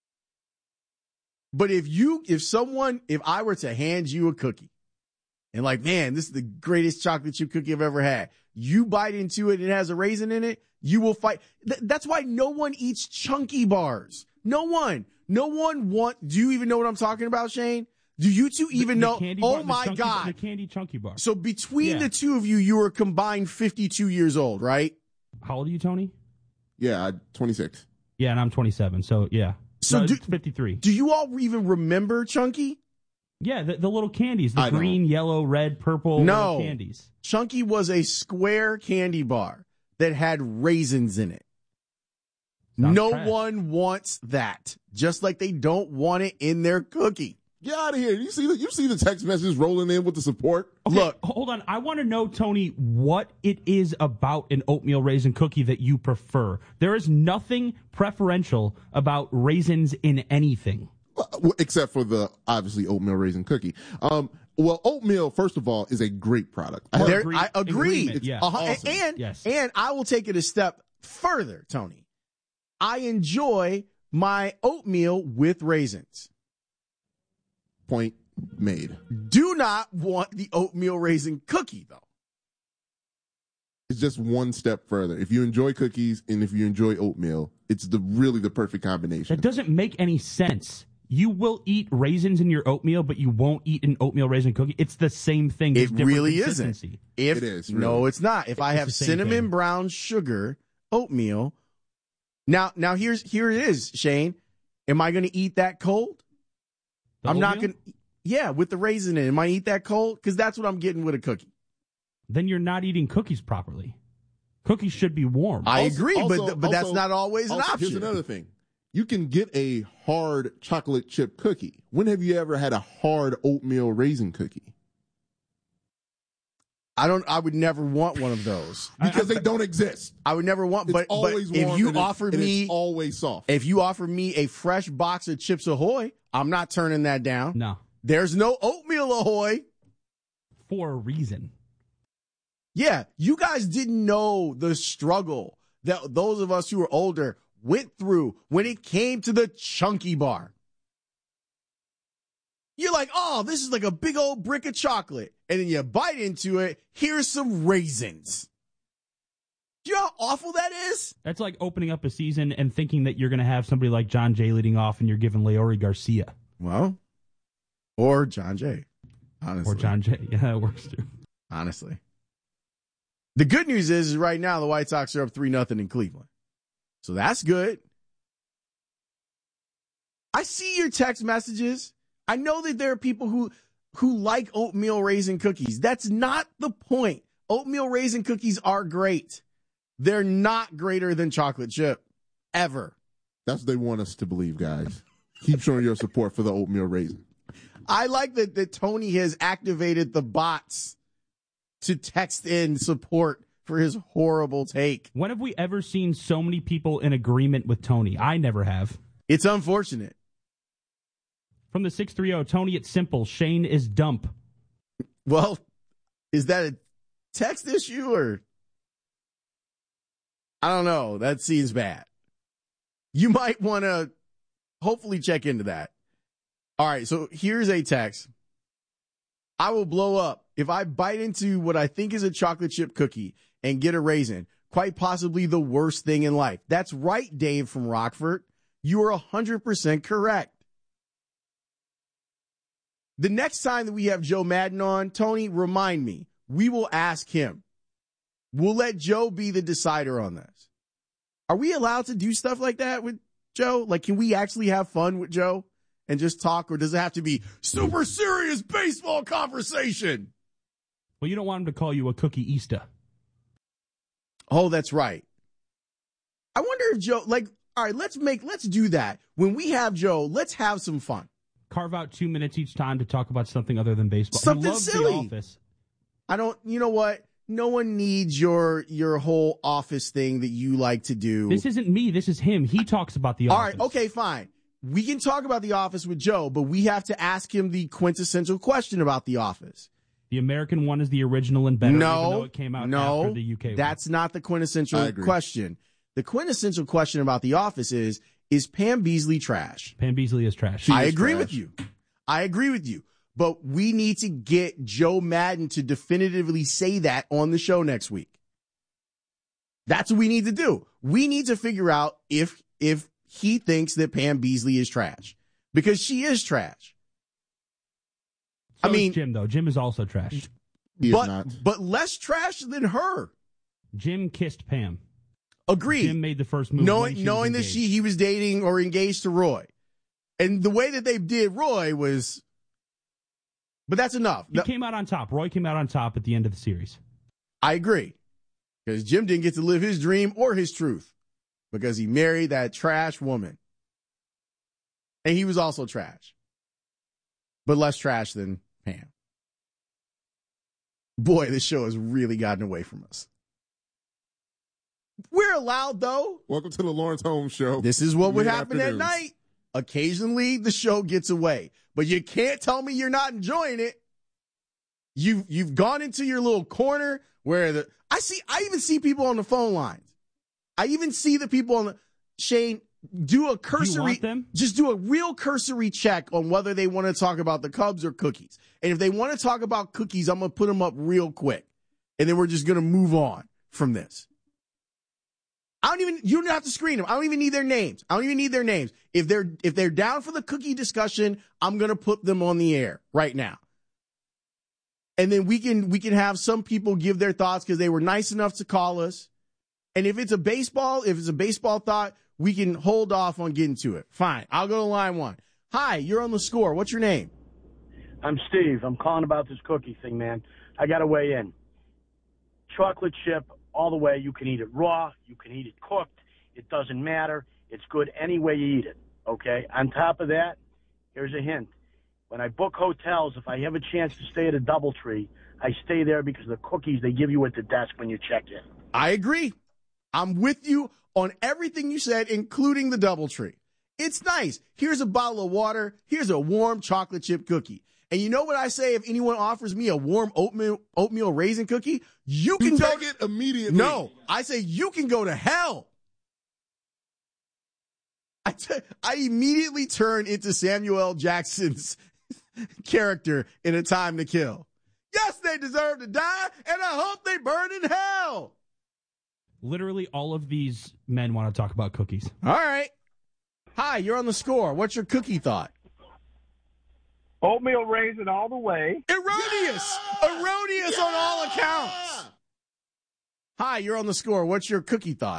[SPEAKER 2] But if you, if someone, if I were to hand you a cookie and like, man, this is the greatest chocolate chip cookie I've ever had, you bite into it and it has a raisin in it, you will fight. Th- that's why no one eats chunky bars. No one. No one want, do you even know what I'm talking about, Shane? Do you two even
[SPEAKER 3] the,
[SPEAKER 2] know?
[SPEAKER 3] the
[SPEAKER 2] oh
[SPEAKER 3] bar,
[SPEAKER 2] my
[SPEAKER 3] chunky,
[SPEAKER 2] God.
[SPEAKER 3] The candy chunky bar.
[SPEAKER 2] So between
[SPEAKER 3] yeah.
[SPEAKER 2] the two of you, you are combined fifty-two years old, right?
[SPEAKER 3] How old are you, Tony?
[SPEAKER 1] Yeah, twenty-six.
[SPEAKER 3] Yeah, and I'm twenty-seven, so yeah.
[SPEAKER 2] So
[SPEAKER 3] no,
[SPEAKER 2] do,
[SPEAKER 3] fifty-three.
[SPEAKER 2] Do you all even remember Chunky?
[SPEAKER 3] Yeah, the, the little candies, the
[SPEAKER 1] I
[SPEAKER 3] green,
[SPEAKER 1] don't.
[SPEAKER 3] yellow, red, purple
[SPEAKER 2] no.
[SPEAKER 3] candies.
[SPEAKER 2] Chunky was a square candy bar that had raisins in it.
[SPEAKER 3] Sounds
[SPEAKER 2] no
[SPEAKER 3] trash.
[SPEAKER 2] one wants that, just like they don't want it in their cookie.
[SPEAKER 1] Get out of here. You see the, you see the text messages rolling in with the support?
[SPEAKER 3] Okay,
[SPEAKER 2] Look.
[SPEAKER 3] Hold on. I want to know, Tony, what it is about an oatmeal raisin cookie that you prefer. There is nothing preferential about raisins in anything.
[SPEAKER 1] Well, except for the, obviously, oatmeal raisin cookie. Um, well, oatmeal, first of all, is a great product. I,
[SPEAKER 2] There,
[SPEAKER 3] agree-
[SPEAKER 2] I agree.
[SPEAKER 3] agreement, yeah.
[SPEAKER 2] Uh-huh.
[SPEAKER 1] Awesome.
[SPEAKER 2] And,
[SPEAKER 3] Yes.
[SPEAKER 2] and I will take it a step further, Tony. I enjoy my oatmeal with raisins.
[SPEAKER 1] Point made.
[SPEAKER 2] Do not want the oatmeal raisin cookie, though.
[SPEAKER 1] It's just one step further. If you enjoy cookies and if you enjoy oatmeal, it's the really the perfect combination.
[SPEAKER 3] That doesn't make any sense. You will eat raisins in your oatmeal, but you won't eat an oatmeal raisin cookie. It's the same thing.
[SPEAKER 2] It
[SPEAKER 3] Just different
[SPEAKER 2] really isn't.
[SPEAKER 3] consistency.
[SPEAKER 2] If,
[SPEAKER 1] It is,
[SPEAKER 2] No,
[SPEAKER 1] really.
[SPEAKER 2] it's not. If I
[SPEAKER 3] It's
[SPEAKER 2] have
[SPEAKER 3] the same
[SPEAKER 2] cinnamon
[SPEAKER 3] thing.
[SPEAKER 2] brown sugar oatmeal, now now here's here it is, Shane. Am I going to eat that cold?
[SPEAKER 3] The
[SPEAKER 2] I'm not
[SPEAKER 3] oatmeal?
[SPEAKER 2] going to. Yeah, with the raisin in it. Am I eat that cold? Because that's what I'm getting with a cookie.
[SPEAKER 3] Then you're not eating cookies properly. Cookies should be warm.
[SPEAKER 2] I
[SPEAKER 1] Also-
[SPEAKER 2] agree,
[SPEAKER 1] also-
[SPEAKER 2] but but that's
[SPEAKER 1] also-
[SPEAKER 2] not always an
[SPEAKER 1] also,
[SPEAKER 2] option.
[SPEAKER 1] Here's another thing. You can get a hard chocolate chip cookie. When have you ever had a hard oatmeal raisin cookie?
[SPEAKER 2] I don't. I would never want one of those.
[SPEAKER 1] Because they don't exist.
[SPEAKER 2] I would never want.
[SPEAKER 1] It's
[SPEAKER 2] But, but
[SPEAKER 1] always
[SPEAKER 2] if
[SPEAKER 1] warm
[SPEAKER 2] you
[SPEAKER 1] and it's-
[SPEAKER 2] offer
[SPEAKER 1] and
[SPEAKER 2] me,
[SPEAKER 1] it's always soft.
[SPEAKER 2] if you offer me a fresh box of Chips Ahoy, I'm not turning that down.
[SPEAKER 3] No.
[SPEAKER 2] There's no oatmeal Ahoy.
[SPEAKER 3] For a reason.
[SPEAKER 2] Yeah, you guys didn't know the struggle that those of us who are older went through when it came to the chunky bar. You're like, oh, this is like a big old brick of chocolate. And then you bite into it, here's some raisins. Do you know how awful that is?
[SPEAKER 3] That's like opening up a season and thinking that you're going to have somebody like John Jay leading off and you're giving Leori Garcia.
[SPEAKER 2] Well, or John Jay, honestly.
[SPEAKER 3] Or John Jay. Yeah, that works too.
[SPEAKER 2] Honestly. The good news is, is right now the White Sox are up three nothing in Cleveland. So that's good. I see your text messages. I know that there are people who who like oatmeal raisin cookies. That's not the point. Oatmeal raisin cookies are great. They're not greater than chocolate chip. Ever.
[SPEAKER 1] That's what they want us to believe, guys. Keep showing your support for the oatmeal raisin.
[SPEAKER 2] I like that, that Tony has activated the bots to text in support for his horrible take.
[SPEAKER 3] When have we ever seen so many people in agreement with Tony? I never have.
[SPEAKER 2] It's unfortunate.
[SPEAKER 3] From the six three zero, Tony, it's simple. Shane is dump.
[SPEAKER 2] Well, is that a text issue or? I don't know. That seems bad. You might want to hopefully check into that. All right, so here's a text. I will blow up if I bite into what I think is a chocolate chip cookie and get a raisin. Quite possibly the worst thing in life. That's right, Dave from Rockford. You are one hundred percent correct. The next time that we have Joe Madden on, Tony, remind me. We will ask him. We'll let Joe be the decider on this. Are we allowed to do stuff like that with Joe? Like, can we actually have fun with Joe and just talk, or does it have to be super serious baseball conversation?
[SPEAKER 3] Well, you don't want him to call you a cookie Easter.
[SPEAKER 2] Oh, that's right. I wonder if Joe, like, all right, let's make, let's do that. When we have Joe, let's have some fun.
[SPEAKER 3] Carve out two minutes each time to talk about something other than baseball.
[SPEAKER 2] Something
[SPEAKER 3] He loves
[SPEAKER 2] silly.
[SPEAKER 3] The Office.
[SPEAKER 2] I don't, you know what? No one needs your your whole Office thing that you like to do.
[SPEAKER 3] This isn't me. This is him. He talks about The
[SPEAKER 2] All
[SPEAKER 3] Office.
[SPEAKER 2] right, okay, fine. We can talk about The Office with Joe, but we have to ask him the quintessential question about The Office.
[SPEAKER 3] The American one is the original and better,
[SPEAKER 2] no,
[SPEAKER 3] even though it came out
[SPEAKER 2] no,
[SPEAKER 3] after the U K one.
[SPEAKER 2] That's not the quintessential question. The quintessential question about The Office is, is Pam Beesly trash?
[SPEAKER 3] Pam Beesly is trash.
[SPEAKER 2] She I is agree trash. with you. I agree with you. But we need to get Joe Madden to definitively say that on the show next week. That's what we need to do. We need to figure out if if he thinks that Pam Beesly is trash. Because she is trash.
[SPEAKER 3] So
[SPEAKER 2] I mean,
[SPEAKER 3] Jim, though. Jim is also trash.
[SPEAKER 1] He
[SPEAKER 2] but,
[SPEAKER 1] is not.
[SPEAKER 2] But less trash than her.
[SPEAKER 3] Jim kissed Pam.
[SPEAKER 2] Agreed.
[SPEAKER 3] Jim made the first move.
[SPEAKER 2] Knowing, knowing that she he was dating or engaged to Roy. And the way that they did Roy was... But that's enough.
[SPEAKER 3] He came out on top. Roy came out on top at the end of the series.
[SPEAKER 2] I agree. Because Jim didn't get to live his dream or his truth. Because he married that trash woman. And he was also trash. But less trash than Pam. Boy, this show has really gotten away from us. We're allowed, though.
[SPEAKER 1] Welcome to the Lawrence Holmes Show.
[SPEAKER 2] This is what would
[SPEAKER 1] Mid
[SPEAKER 2] happen at
[SPEAKER 1] afternoons.
[SPEAKER 2] night. Occasionally, the show gets away. But you can't tell me you're not enjoying it. You've, you've gone into your little corner where the... I see. I even see people on the phone lines. I even see the people on the... Shane, do a cursory...
[SPEAKER 3] You want them?
[SPEAKER 2] Just do a real cursory check on whether they want to talk about the Cubs or cookies. And if they want to talk about cookies, I'm going to put them up real quick. And then we're just going to move on from this. I don't even, you don't have to screen them. I don't even need their names. I don't even need their names. If they're, if they're down for the cookie discussion, I'm going to put them on the air right now. And then we can, we can have some people give their thoughts because they were nice enough to call us. And if it's a baseball, if it's a baseball thought, we can hold off on getting to it. Fine. I'll go to line one. Hi, you're on the score. What's your name?
[SPEAKER 5] I'm Steve. I'm calling about this cookie thing, man. I got to weigh in. Chocolate chip all the way. You can eat it raw. You can eat it cooked. It doesn't matter. It's good any way you eat it, okay? On top of that, here's a hint. When I book hotels, if I have a chance to stay at a DoubleTree, I stay there because of the cookies they give you at the desk when you check in.
[SPEAKER 2] I agree. I'm with you on everything you said, including the DoubleTree. It's nice. Here's a bottle of water. Here's a warm chocolate chip cookie. And you know what I say if anyone offers me a warm oatmeal oatmeal raisin cookie? You can
[SPEAKER 1] you
[SPEAKER 2] go
[SPEAKER 1] take it immediately.
[SPEAKER 2] No, I say you can go to hell. I, t- I immediately turn into Samuel L. Jackson's character in A Time to Kill. Yes, they deserve to die, and I hope they burn in hell.
[SPEAKER 3] Literally all of these men want to talk about cookies.
[SPEAKER 2] All right. Hi, you're on the score. What's your cookie thought?
[SPEAKER 6] Oatmeal raisin all the way.
[SPEAKER 2] Erroneous. Yeah! Erroneous yeah! on all accounts. Hi, you're on the score. What's your cookie thought?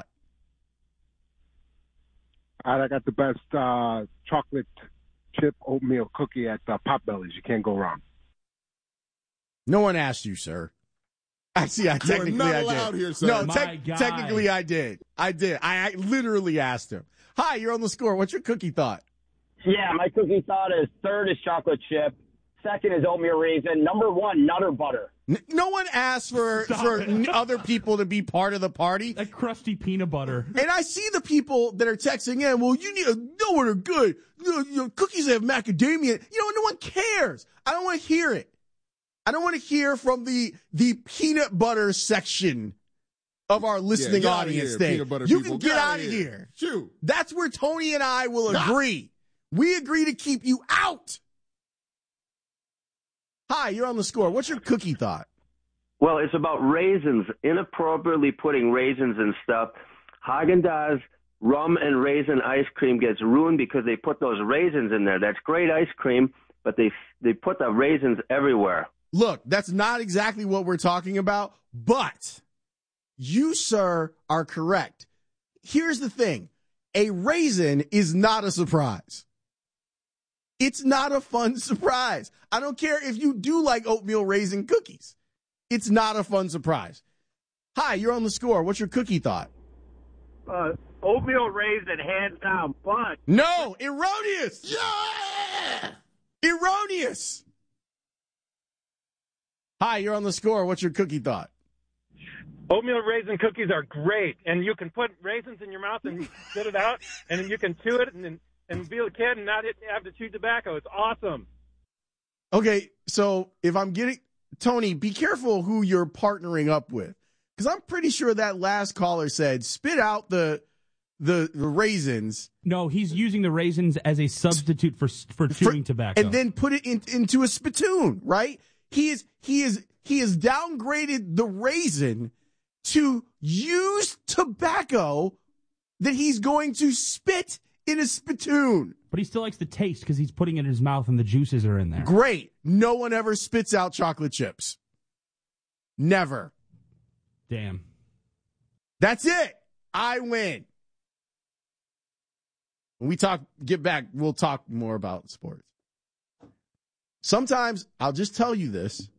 [SPEAKER 7] I got the best uh, chocolate chip oatmeal cookie at uh, Potbelly's. You can't go wrong.
[SPEAKER 2] No one asked you, sir. Actually, I technically
[SPEAKER 1] You're not
[SPEAKER 2] I
[SPEAKER 1] allowed
[SPEAKER 2] did.
[SPEAKER 1] here, sir.
[SPEAKER 2] No,
[SPEAKER 1] My
[SPEAKER 2] te-
[SPEAKER 1] guy.
[SPEAKER 2] technically I did. I did. I, I literally asked him. Hi, you're on the score. What's your cookie thought?
[SPEAKER 8] Yeah, my cookie thought is third is chocolate chip, second is oatmeal raisin, number one, Nutter Butter.
[SPEAKER 2] N- no one asked for
[SPEAKER 3] Stop
[SPEAKER 2] for
[SPEAKER 3] it.
[SPEAKER 2] n- other people to be part of the party.
[SPEAKER 3] That crusty peanut butter.
[SPEAKER 2] And I see the people that are texting in, well, you need to know what are good. You know, you know, cookies have macadamia. You know, no one cares. I don't want to hear it. I don't want to hear from the the peanut butter section of our listening
[SPEAKER 1] Yeah, get outta
[SPEAKER 2] audience
[SPEAKER 1] here,
[SPEAKER 2] thing.
[SPEAKER 1] peanut butter
[SPEAKER 2] You
[SPEAKER 1] people.
[SPEAKER 2] can get,
[SPEAKER 1] Get
[SPEAKER 2] out
[SPEAKER 1] outta
[SPEAKER 2] of
[SPEAKER 1] here.
[SPEAKER 2] here.
[SPEAKER 1] Shoo.
[SPEAKER 2] That's where Tony and I will
[SPEAKER 1] Stop.
[SPEAKER 2] agree. We agree to keep you out. Hi, you're on the score. What's your cookie thought?
[SPEAKER 9] Well, it's about raisins, inappropriately putting raisins and stuff. Haagen-Dazs rum and raisin ice cream gets ruined because they put those raisins in there. That's great ice cream, but they they put the raisins everywhere.
[SPEAKER 2] Look, that's not exactly what we're talking about, but you, sir, are correct. here's the thing. A raisin is not a surprise. It's not a fun surprise. I don't care if you do like oatmeal raisin cookies. It's not a fun surprise. Hi, you're on the score. What's your cookie thought?
[SPEAKER 6] Uh, oatmeal raisin, hands down, but...
[SPEAKER 2] No, erroneous. Yeah! Erroneous. Hi, you're on the score. What's your cookie thought?
[SPEAKER 6] Oatmeal raisin cookies are great, and you can put raisins in your mouth and spit it out, and then you can chew it and and be a kid and not have to chew tobacco. It's awesome.
[SPEAKER 2] Okay, so if I'm getting Tony, be careful who you're partnering up with, because I'm pretty sure that last caller said spit out the the, the raisins.
[SPEAKER 3] No, he's using the raisins as a substitute for for chewing
[SPEAKER 2] for,
[SPEAKER 3] tobacco,
[SPEAKER 2] and then put it in, into a spittoon. Right? He is he is he has downgraded the raisin to use tobacco that he's going to spit in a spittoon.
[SPEAKER 3] But he still likes the taste because he's putting it in his mouth and the juices are in there.
[SPEAKER 2] Great. No one ever spits out chocolate chips. Never.
[SPEAKER 3] Damn.
[SPEAKER 2] That's it. I win. When we talk, get back, we'll talk more about sports. Sometimes, I'll just tell you this.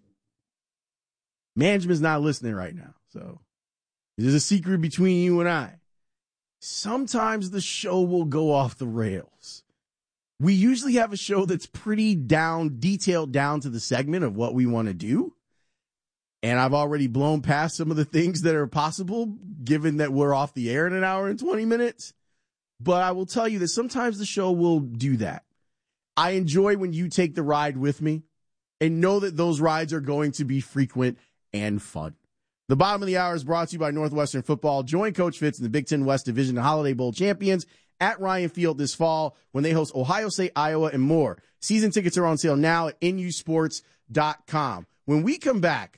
[SPEAKER 2] Management's not listening right now. So there's a secret between you and I. Sometimes the show will go off the rails. We usually have a show that's pretty down, detailed down to the segment of what we want to do. And I've already blown past some of the things that are possible, given that we're off the air in an hour and twenty minutes. But I will tell you that sometimes the show will do that. I enjoy when you take the ride with me and know that those rides are going to be frequent and fun. The bottom of the hour is brought to you by Northwestern Football. Join Coach Fitz and the Big Ten West Division Holiday Bowl champions at Ryan Field this fall when they host Ohio State, Iowa, and more. Season tickets are on sale now at N U sports dot com. When we come back,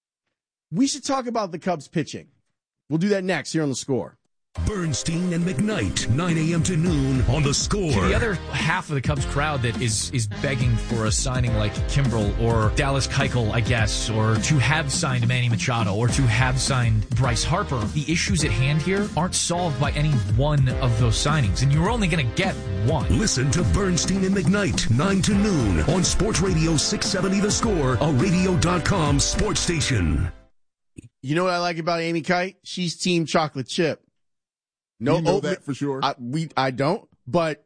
[SPEAKER 2] we should talk about the Cubs pitching. We'll do that next here on The Score.
[SPEAKER 4] Bernstein and McKnight, nine a.m. to noon on The Score.
[SPEAKER 10] To the other half of the Cubs crowd that is is begging for a signing like Kimbrel or Dallas Keuchel, I guess, or to have signed Manny Machado or to have signed Bryce Harper, the issues at hand here aren't solved by any one of those signings, and you're only going to get one.
[SPEAKER 4] Listen to Bernstein and McKnight, nine to noon on Sports Radio six seventy The Score, a radio dot com sports station.
[SPEAKER 2] You know what I like about Amy Kite? She's team chocolate chip. No,
[SPEAKER 1] you know
[SPEAKER 2] oatmeal,
[SPEAKER 1] that for sure.
[SPEAKER 2] I, we, I don't, but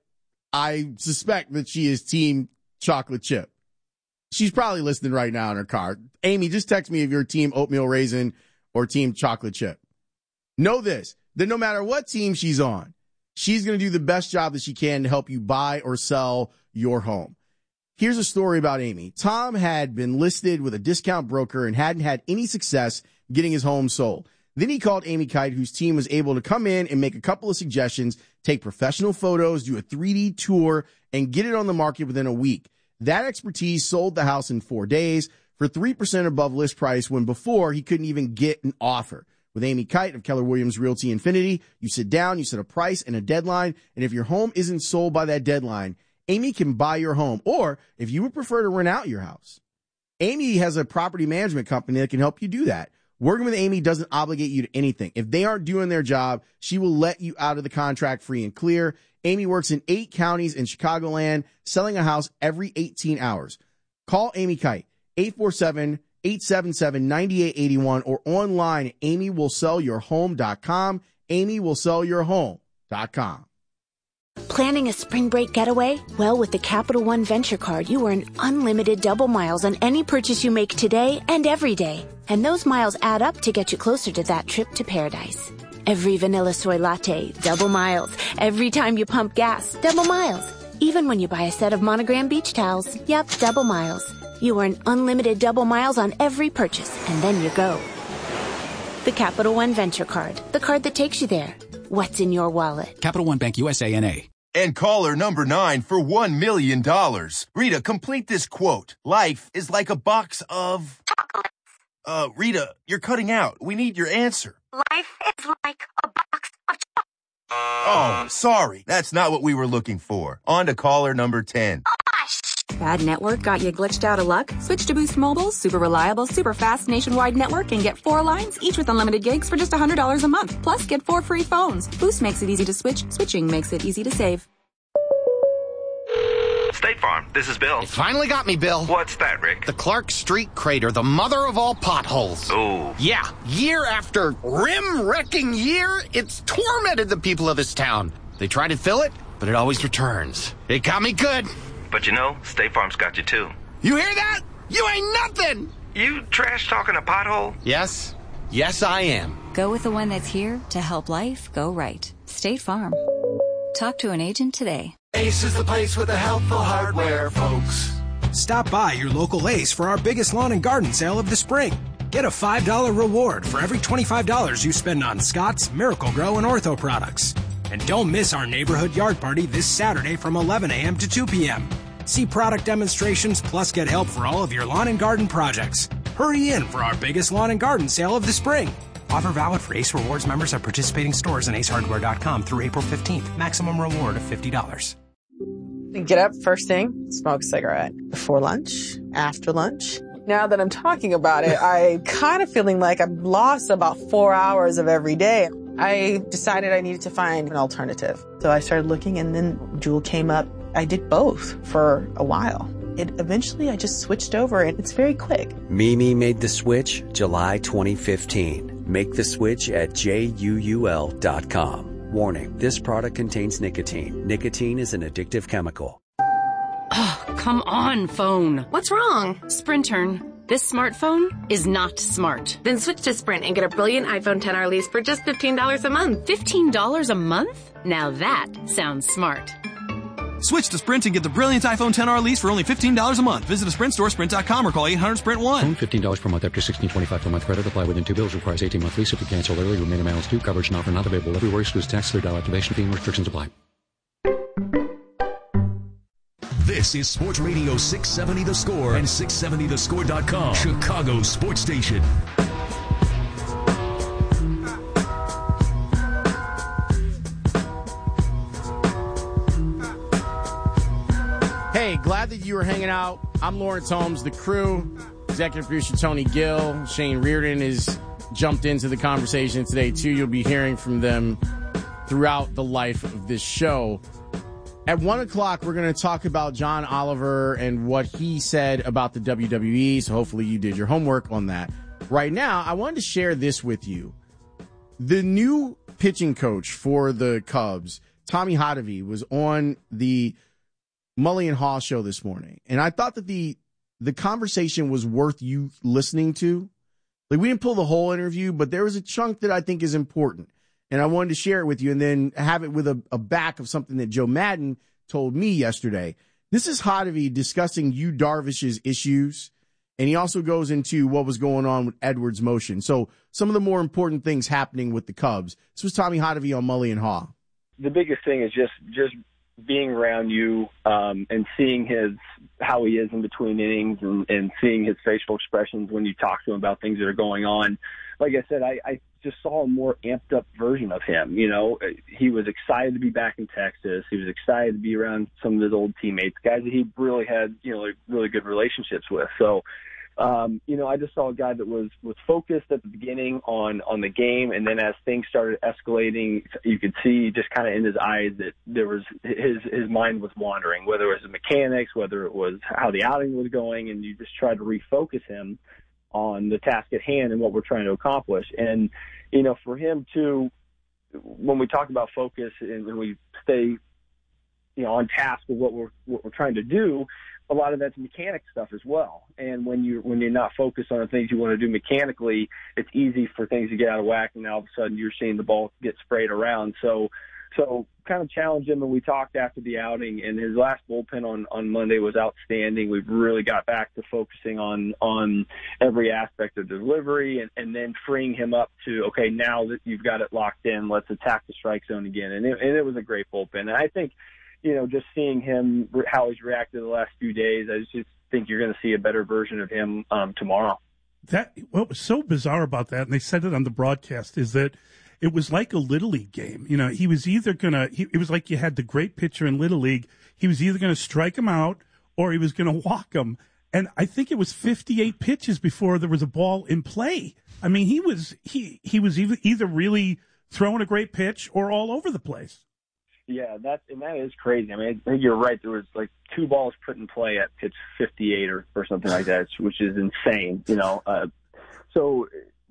[SPEAKER 2] I suspect that she is team chocolate chip. She's probably listening right now in her car. Amy, just text me if you're team oatmeal raisin or team chocolate chip. Know this, that no matter what team she's on, she's going to do the best job that she can to help you buy or sell your home. Here's a story about Amy. Tom had been listed with a discount broker and hadn't had any success getting his home sold. Then he called Amy Kite, whose team was able to come in and make a couple of suggestions, take professional photos, do a three D tour, and get it on the market within a week. That expertise sold the house in four days for three percent above list price when before he couldn't even get an offer. With Amy Kite of Keller Williams Realty Infinity, you sit down, you set a price and a deadline, and if your home isn't sold by that deadline, Amy can buy your home. Or if you would prefer to rent out your house, Amy has a property management company that can help you do that. Working with Amy doesn't obligate you to anything. If they aren't doing their job, she will let you out of the contract free and clear. Amy works in eight counties in Chicagoland, selling a house every eighteen hours. Call Amy Kite, eight four seven, eight seven seven, nine eight eight one or online at amy will sell your home dot com, amy will sell your home dot com.
[SPEAKER 11] Planning a spring break getaway? Well, with the Capital One Venture Card, you earn unlimited double miles on any purchase you make today and every day. And those miles add up to get you closer to that trip to paradise. Every vanilla soy latte, double miles. Every time you pump gas, double miles. Even when you buy a set of Monogram beach towels, yep, double miles. You earn unlimited double miles on every purchase, and then you go. The Capital One Venture Card, the card that takes you there. What's in your wallet?
[SPEAKER 12] Capital One Bank U S A N A.
[SPEAKER 13] And caller number nine for one million dollars. Rita, complete this quote. Life is like a box of... Chocolates. Uh, Rita, you're cutting out. We need your answer.
[SPEAKER 11] Life is like a box of chocolates.
[SPEAKER 13] Oh, sorry. That's not what we were looking for. On to caller number ten.
[SPEAKER 11] Oh,
[SPEAKER 12] Bad network got you glitched out of luck? Switch to Boost Mobile's super reliable, super fast nationwide network and get four lines, each with unlimited gigs for just one hundred dollars a month. Plus, get four free phones. Boost makes it easy to switch. Switching makes it easy to save.
[SPEAKER 14] State Farm, this is Bill.
[SPEAKER 16] It finally got me, Bill.
[SPEAKER 14] What's that, Rick?
[SPEAKER 16] The Clark Street crater, the mother of all potholes.
[SPEAKER 14] Oh.
[SPEAKER 16] Yeah, year after rim-wrecking year, it's tormented the people of this town. They try to fill it, but it always returns. It got me good.
[SPEAKER 14] But you know, State Farm's got you too.
[SPEAKER 16] You hear that? You ain't nothing!
[SPEAKER 14] You trash talking a pothole?
[SPEAKER 16] Yes. Yes, I am.
[SPEAKER 32] Go with the one that's here to help life go right. State Farm. Talk to an agent today.
[SPEAKER 17] Ace is the place with the helpful hardware, folks.
[SPEAKER 18] Stop by your local Ace for our biggest lawn and garden sale of the spring. Get a five dollars reward for every twenty-five dollars you spend on Scott's, Miracle-Gro, and Ortho products. And don't miss our neighborhood yard party this Saturday from eleven a.m. to two p.m. See product demonstrations plus get help for all of your lawn and garden projects. Hurry in for our biggest lawn and garden sale of the spring. Offer valid for Ace Rewards members at participating stores and ace hardware dot com through April fifteenth. Maximum reward of fifty dollars.
[SPEAKER 19] Get up first thing, smoke a cigarette. Before lunch, after lunch. Now that I'm talking about it, I kind of feeling like I've lost about four hours of every day. I decided I needed to find an alternative. So I started looking and then Juul came up. I did both for a while. It eventually I just switched over and it's very quick.
[SPEAKER 20] Mimi made the switch July twenty fifteen. Make the switch at juul dot com. Warning, this product contains nicotine. Nicotine is an addictive chemical.
[SPEAKER 21] Oh, come on, phone. What's wrong? Sprintern. This smartphone is not smart.
[SPEAKER 22] Then switch to Sprint and get a brilliant iPhone ten R lease for just fifteen dollars a month.
[SPEAKER 21] fifteen dollars a month? Now that sounds smart.
[SPEAKER 23] Switch to Sprint and get the brilliant iPhone ten R lease for only fifteen dollars a month. Visit a Sprint store, sprint dot com, or call eight hundred sprint one.
[SPEAKER 24] Phone fifteen dollars per month after sixteen twenty-five per month credit. Apply within two bills. Requires eighteen month lease. If you cancel early, remaining balance due. Coverage and offer not available everywhere. Excludes tax, third dollar activation fee, and restrictions apply.
[SPEAKER 4] This is Sports Radio six seventy The Score and six seventy the score dot com, Chicago Sports Station.
[SPEAKER 2] Hey, glad that you were hanging out. I'm Lawrence Holmes, the crew, executive producer Tony Gill. Shane Reardon has jumped into the conversation today, too. You'll be hearing from them throughout the life of this show. At one o'clock, we're going to talk about John Oliver and what he said about the W W E, so hopefully you did your homework on that. Right now, I wanted to share this with you. The new pitching coach for the Cubs, Tommy Hotovy, was on the Mully and Haw show this morning, and I thought that the the conversation was worth you listening to. Like, we didn't pull the whole interview, but there was a chunk that I think is important. And I wanted to share it with you and then have it with a, a back of something that Joe Madden told me yesterday. This is Hotovy discussing Yu Darvish's issues, and he also goes into what was going on with Edwards' motion. So some of the more important things happening with the Cubs. This was Tommy Hotovy on Mully and Haw.
[SPEAKER 25] The biggest thing is just just being around you um, and seeing his how he is in between innings and, and seeing his facial expressions when you talk to him about things that are going on. Like I said, I, I just saw a more amped up version of him. You know, he was excited to be back in Texas. He was excited to be around some of his old teammates, guys that he really had, you know, like really good relationships with. So, um, you know, I just saw a guy that was, was focused at the beginning on, on the game. And then as things started escalating, you could see just kind of in his eyes that there was his, his mind was wandering, whether it was the mechanics, whether it was how the outing was going. And you just tried to refocus him on the task at hand and what we're trying to accomplish. And, you know, for him too, when we talk about focus and when we stay, you know, on task with what we're, what we're trying to do, a lot of that's mechanic stuff as well. And when you, when you're not focused on the things you want to do mechanically, it's easy for things to get out of whack. And now all of a sudden you're seeing the ball get sprayed around. So, So kind of challenged him, and we talked after the outing, and his last bullpen on, on Monday was outstanding. We've really got back to focusing on, on every aspect of delivery and, and then freeing him up to, okay, now that you've got it locked in, let's attack the strike zone again. And it, and it was a great bullpen. And I think, you know, just seeing him, how he's reacted the last few days, I just think you're going to see a better version of him um, tomorrow.
[SPEAKER 26] That what was so bizarre about that, and they said it on the broadcast, is that it was like a Little League game. You know, he was either going to, it was like you had the great pitcher in Little League. He was either going to strike him out or he was going to walk him. And I think it was fifty-eight pitches before there was a ball in play. I mean, he was he he was either, either really throwing a great pitch or all over the place.
[SPEAKER 25] Yeah, that and that is crazy. I mean, I think you're right. There was like two balls put in play at pitch fifty-eight or, or something like that, which is insane. You know, uh, so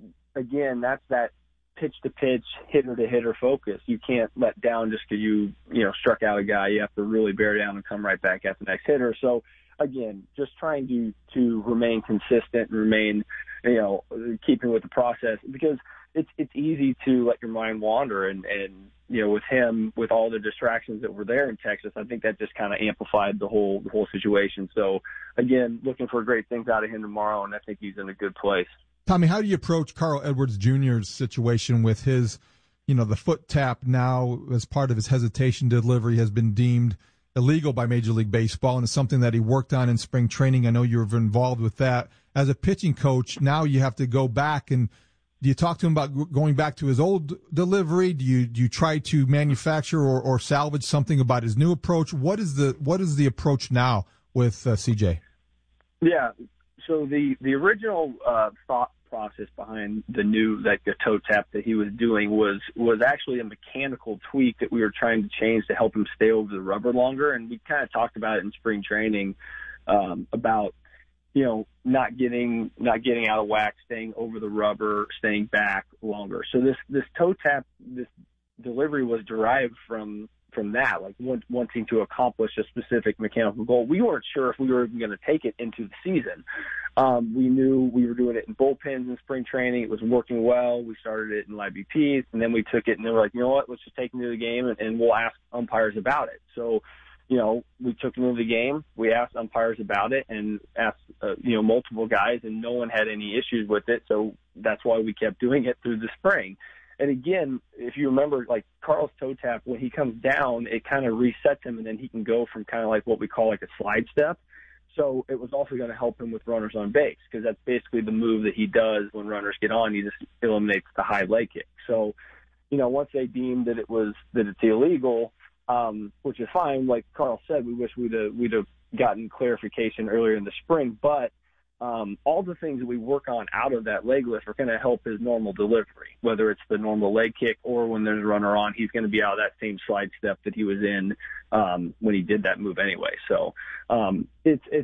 [SPEAKER 25] again, that's that pitch to pitch, hitter to hitter focus. You can't let down just because you you know struck out a guy. You have to really bear down and come right back at the next hitter. So. Again, just trying to, to remain consistent and remain, you know, keeping with the process because it's it's easy to let your mind wander. And, and, you know, with him, with all the distractions that were there in Texas, I think that just kind of amplified the whole the whole situation. So, again, looking for great things out of him tomorrow, and I think he's in a good place.
[SPEAKER 3] Tommy, how do you approach Carl Edwards Junior's situation with his, you know, the foot tap now as part of his hesitation delivery has been deemed illegal by Major League Baseball, and it's something that he worked on in spring training. I know you were involved with that. As a pitching coach, now you have to go back, and do you talk to him about going back to his old delivery? Do you do you try to manufacture or, or salvage something about his new approach? What is the what is the approach now with uh, C J?
[SPEAKER 25] Yeah, so the the original uh, thought process behind the new like the toe tap that he was doing was was actually a mechanical tweak that we were trying to change to help him stay over the rubber longer. And we kind of talked about it in spring training um, about you know not getting not getting out of whack, staying over the rubber, staying back longer. So this this toe tap, this delivery was derived from from that, like wanting to accomplish a specific mechanical goal. We weren't sure if we were even going to take it into the season. Um, we knew we were doing it in bullpens in spring training. It was working well. We started it in live B Ps, and then we took it and they were like, you know what, let's just take it into the game and, and we'll ask umpires about it. So, you know, we took it into the game. We asked umpires about it and asked, uh, you know, multiple guys, and no one had any issues with it. So that's why we kept doing it through the spring. And again, if you remember, like Carl's toe tap, when he comes down, it kind of resets him, and then he can go from kind of like what we call like a slide step. So it was also going to help him with runners on base because that's basically the move that he does when runners get on. He just eliminates the high leg kick. So, you know, once they deemed that it was that it's illegal, um, which is fine. Like Carl said, we wish we'd have, we'd have gotten clarification earlier in the spring, but. Um, all the things that we work on out of that leg lift are going to help his normal delivery, whether it's the normal leg kick or when there's a runner on, he's going to be out of that same slide step that he was in um, when he did that move anyway. So um, it's it's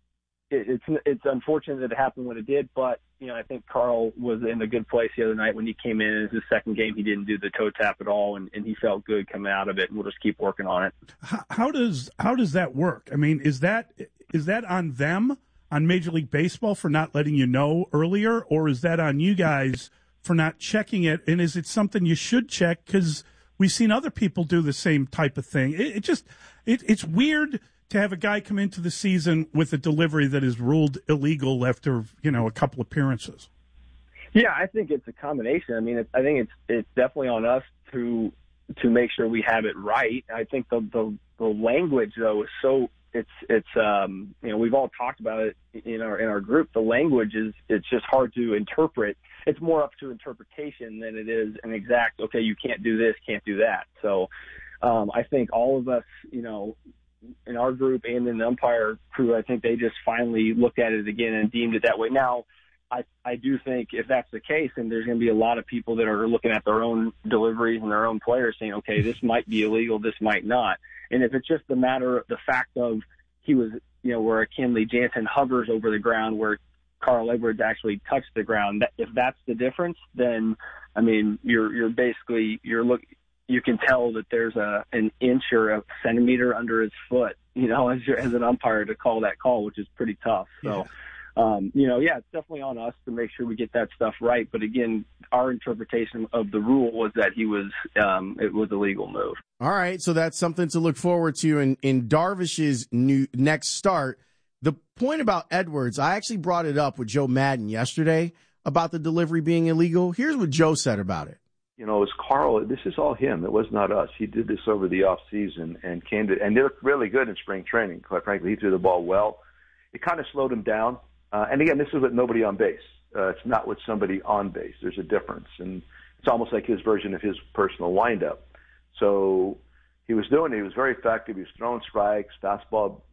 [SPEAKER 25] it's it's unfortunate that it happened when it did, but you know I think Carl was in a good place the other night when he came in. In his second game, he didn't do the toe tap at all, and, and he felt good coming out of it. And we'll just keep working on it.
[SPEAKER 26] How, how does how does that work? I mean, is that is that on them? On Major League Baseball for not letting you know earlier, or is that on you guys for not checking it? And is it something you should check? Because we've seen other people do the same type of thing. It, it just, it, it's weird to have a guy come into the season with a delivery that is ruled illegal after, you know, a couple appearances.
[SPEAKER 25] Yeah, I think it's a combination. I mean, it, I think it's it's definitely on us to to make sure we have it right. I think the the, the language though is so. It's it's um you know we've all talked about it in our in our group. The language is it's just hard to interpret. It's more up to interpretation than it is an exact. Okay, you can't do this, can't do that. So um, I think all of us, you know, in our group and in the umpire crew, I think they just finally looked at it again and deemed it that way. Now, I I do think if that's the case, then there's going to be a lot of people that are looking at their own deliveries and their own players saying, okay, this might be illegal, this might not. And if it's just the matter, the fact of he was, you know, where Kenley Jansen hovers over the ground, where Carl Edwards actually touched the ground, that, if that's the difference, then, I mean, you're you're basically, you're look, you can tell that there's a an inch or a centimeter under his foot, you know, as, as an umpire to call that call, which is pretty tough. So. Yeah. Um, you know, yeah, it's definitely on us to make sure we get that stuff right. But again, our interpretation of the rule was that he was, um, it was a legal move.
[SPEAKER 2] All right. So that's something to look forward to in, in Darvish's new next start. The point about Edwards, I actually brought it up with Joe Madden yesterday about the delivery being illegal. Here's what Joe said about it.
[SPEAKER 5] You know, it's Carl. This is all him. It was not us. He did this over the off season and came to, and they looked really good in spring training. Quite frankly, he threw the ball well. It kind of slowed him down. Uh, and again, this is with nobody on base. Uh, it's not with somebody on base. There's a difference. And it's almost like his version of his personal windup. So he was doing it. He was very effective. He was throwing strikes, fastball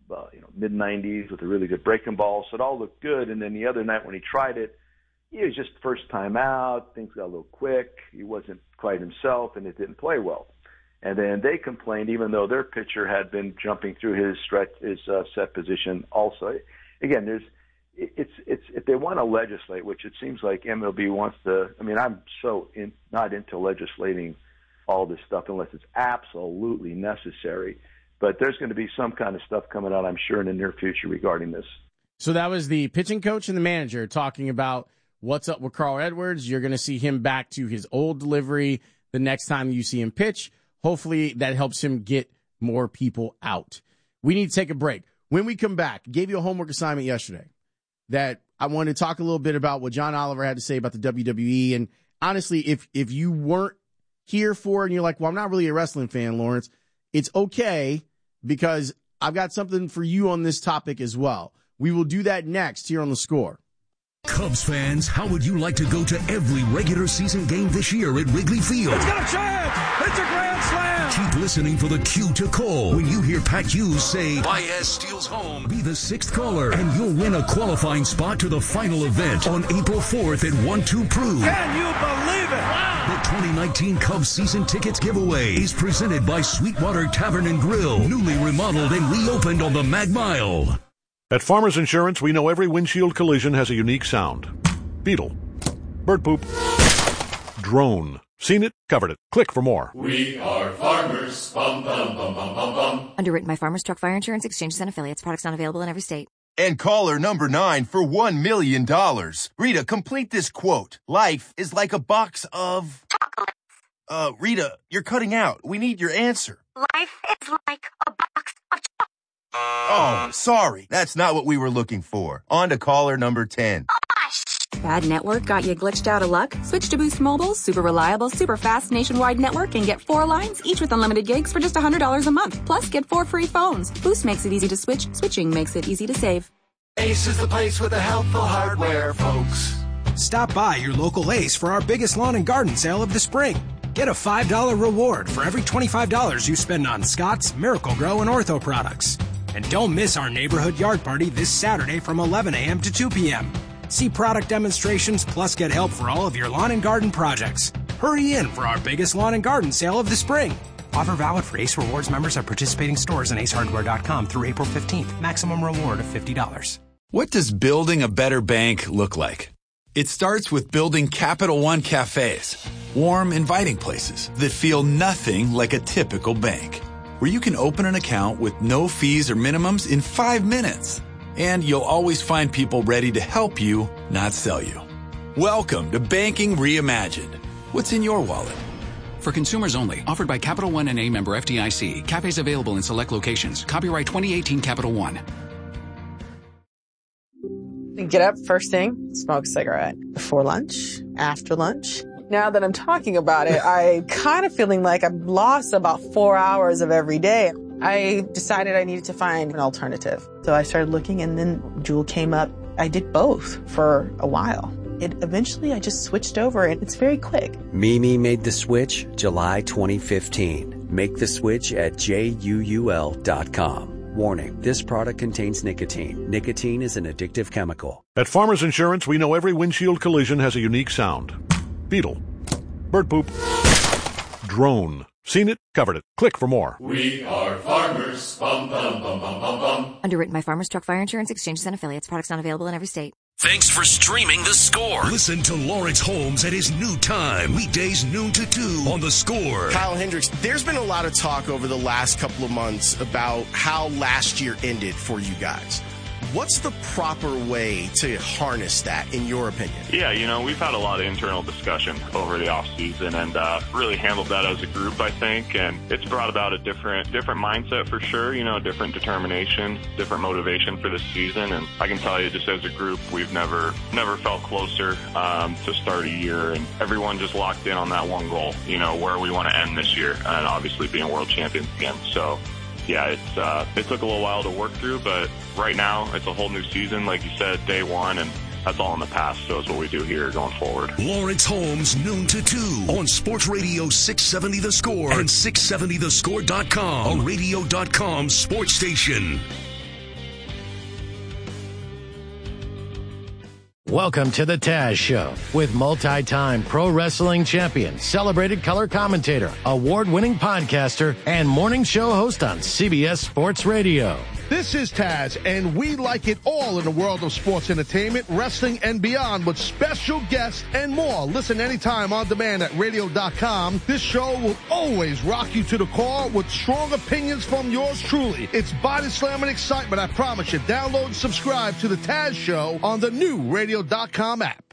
[SPEAKER 5] uh, you know, mid nineties with a really good breaking ball. So it all looked good. And then the other night when he tried it, he was just first time out. Things got a little quick. He wasn't quite himself, and it didn't play well. And then they complained, even though their pitcher had been jumping through his stretch, his uh, set position. Also, again, there's it's it's if they want to legislate, which it seems like M L B wants to. I mean, I'm so in, not into legislating all this stuff unless it's absolutely necessary. But there's going to be some kind of stuff coming out, I'm sure, in the near future regarding this.
[SPEAKER 2] So that was the pitching coach and the manager talking about what's up with Carl Edwards. You're going to see him back to his old delivery the next time you see him pitch. Hopefully that helps him get more people out. We need to take a break. When we come back, gave you a homework assignment yesterday that I wanted to talk a little bit about what John Oliver had to say about the W W E. And honestly, if if you weren't here for it and you're like, well, I'm not really a wrestling fan, Lawrence, it's okay because I've got something for you on this topic as well. We will do that next here on The Score.
[SPEAKER 4] Cubs fans, how would you like to go to every regular season game this year at Wrigley Field?
[SPEAKER 1] It's got a chance! It's a grand slam!
[SPEAKER 4] Keep listening for the cue to call. When you hear Pat Hughes say, Baez steals home, be the sixth caller, and you'll win a qualifying spot to the final event on April fourth at one two Prove.
[SPEAKER 1] Can you believe it? Wow!
[SPEAKER 4] The twenty nineteen Cubs season tickets giveaway is presented by Sweetwater Tavern and Grill, newly remodeled and reopened on the Mag Mile.
[SPEAKER 6] At Farmers Insurance, we know every windshield collision has a unique sound. Beetle. Bird poop. Drone. Seen it, covered it. Click for more.
[SPEAKER 17] We are farmers. Bum, bum, bum, bum, bum, bum.
[SPEAKER 7] Underwritten by Farmers Truck Fire Insurance Exchanges and Affiliates. Products not available in every state.
[SPEAKER 13] And caller number nine for one million dollars. Rita, complete this quote. Life is like a box of... Chocolates. Uh, Rita, you're cutting out. We need your answer.
[SPEAKER 22] Life is like a box of chocolates.
[SPEAKER 13] Oh, sorry. That's not what we were looking for. On to caller number ten.
[SPEAKER 12] Bad network got you glitched out of luck? Switch to Boost Mobile's super reliable, super fast nationwide network and get four lines, each with unlimited gigs for just one hundred dollars a month. Plus, get four free phones. Boost makes it easy to switch. Switching makes it easy to save.
[SPEAKER 17] Ace is the place with the helpful hardware, folks.
[SPEAKER 18] Stop by your local Ace for our biggest lawn and garden sale of the spring. Get a five dollar reward for every twenty-five dollars you spend on Scott's, Miracle-Gro, and Ortho products. And don't miss our neighborhood yard party this Saturday from eleven a.m. to two p.m. See product demonstrations, plus get help for all of your lawn and garden projects. Hurry in for our biggest lawn and garden sale of the spring. Offer valid for Ace Rewards members at participating stores and ace hardware dot com through April fifteenth. Maximum reward of fifty dollars.
[SPEAKER 8] What does building a better bank look like? It starts with building Capital One cafes. Warm, inviting places that feel nothing like a typical bank. Where you can open an account with no fees or minimums in five minutes. And you'll always find people ready to help you, not sell you. Welcome to Banking Reimagined. What's in your wallet?
[SPEAKER 24] For consumers only, offered by Capital One N A member F D I C. Cafes available in select locations. Copyright twenty eighteen Capital One.
[SPEAKER 19] Get up first thing, smoke a cigarette. Before lunch, after lunch. Now that I'm talking about it, I'm kind of feeling like I've lost about four hours of every day. I decided I needed to find an alternative. So I started looking, and then Juul came up. I did both for a while. It eventually, I just switched over, and it's very quick.
[SPEAKER 20] Mimi made the switch July twenty fifteen. Make the switch at juul dot com. Warning, this product contains nicotine. Nicotine is an addictive chemical.
[SPEAKER 6] At Farmers Insurance, we know every windshield collision has a unique sound. Beetle. Bird poop. Drone. Seen it, covered it. Click for more.
[SPEAKER 17] We are farmers. Bum, bum, bum, bum, bum, bum.
[SPEAKER 7] Underwritten by Farmers Truck Fire Insurance Exchanges and Affiliates. Products not available in every state.
[SPEAKER 4] Thanks for streaming The Score. Listen to Lawrence Holmes at his new time, weekdays noon to two on The Score.
[SPEAKER 2] Kyle Hendricks, there's been a lot of talk over the last couple of months about how last year ended for you guys. What's the proper way to harness that, in your opinion?
[SPEAKER 9] Yeah, you know, we've had a lot of internal discussion over the offseason and uh, really handled that as a group, I think. And it's brought about a different different mindset for sure, you know, different determination, different motivation for this season. And I can tell you, just as a group, we've never never felt closer um, to start a year. And everyone just locked in on that one goal, you know, where we want to end this year. And obviously being world champions again. So, yeah, it's uh, it took a little while to work through, but right now it's a whole new season, like you said, day one, and that's all in the past, so it's what we do here going forward.
[SPEAKER 4] Lawrence Holmes, noon to two on Sports Radio six seventy The Score and six seventy the score dot com, a radio dot com sports station.
[SPEAKER 10] Welcome to the Taz Show with multi-time pro wrestling champion, celebrated color commentator, award-winning podcaster, and morning show host on C B S Sports Radio.
[SPEAKER 11] This is Taz, and we like it all in the world of sports entertainment, wrestling, and beyond with special guests and more. Listen anytime on demand at radio dot com. This show will always rock you to the core with strong opinions from yours truly. It's body slamming excitement, I promise you. Download and subscribe to the Taz Show on the new radio dot com app.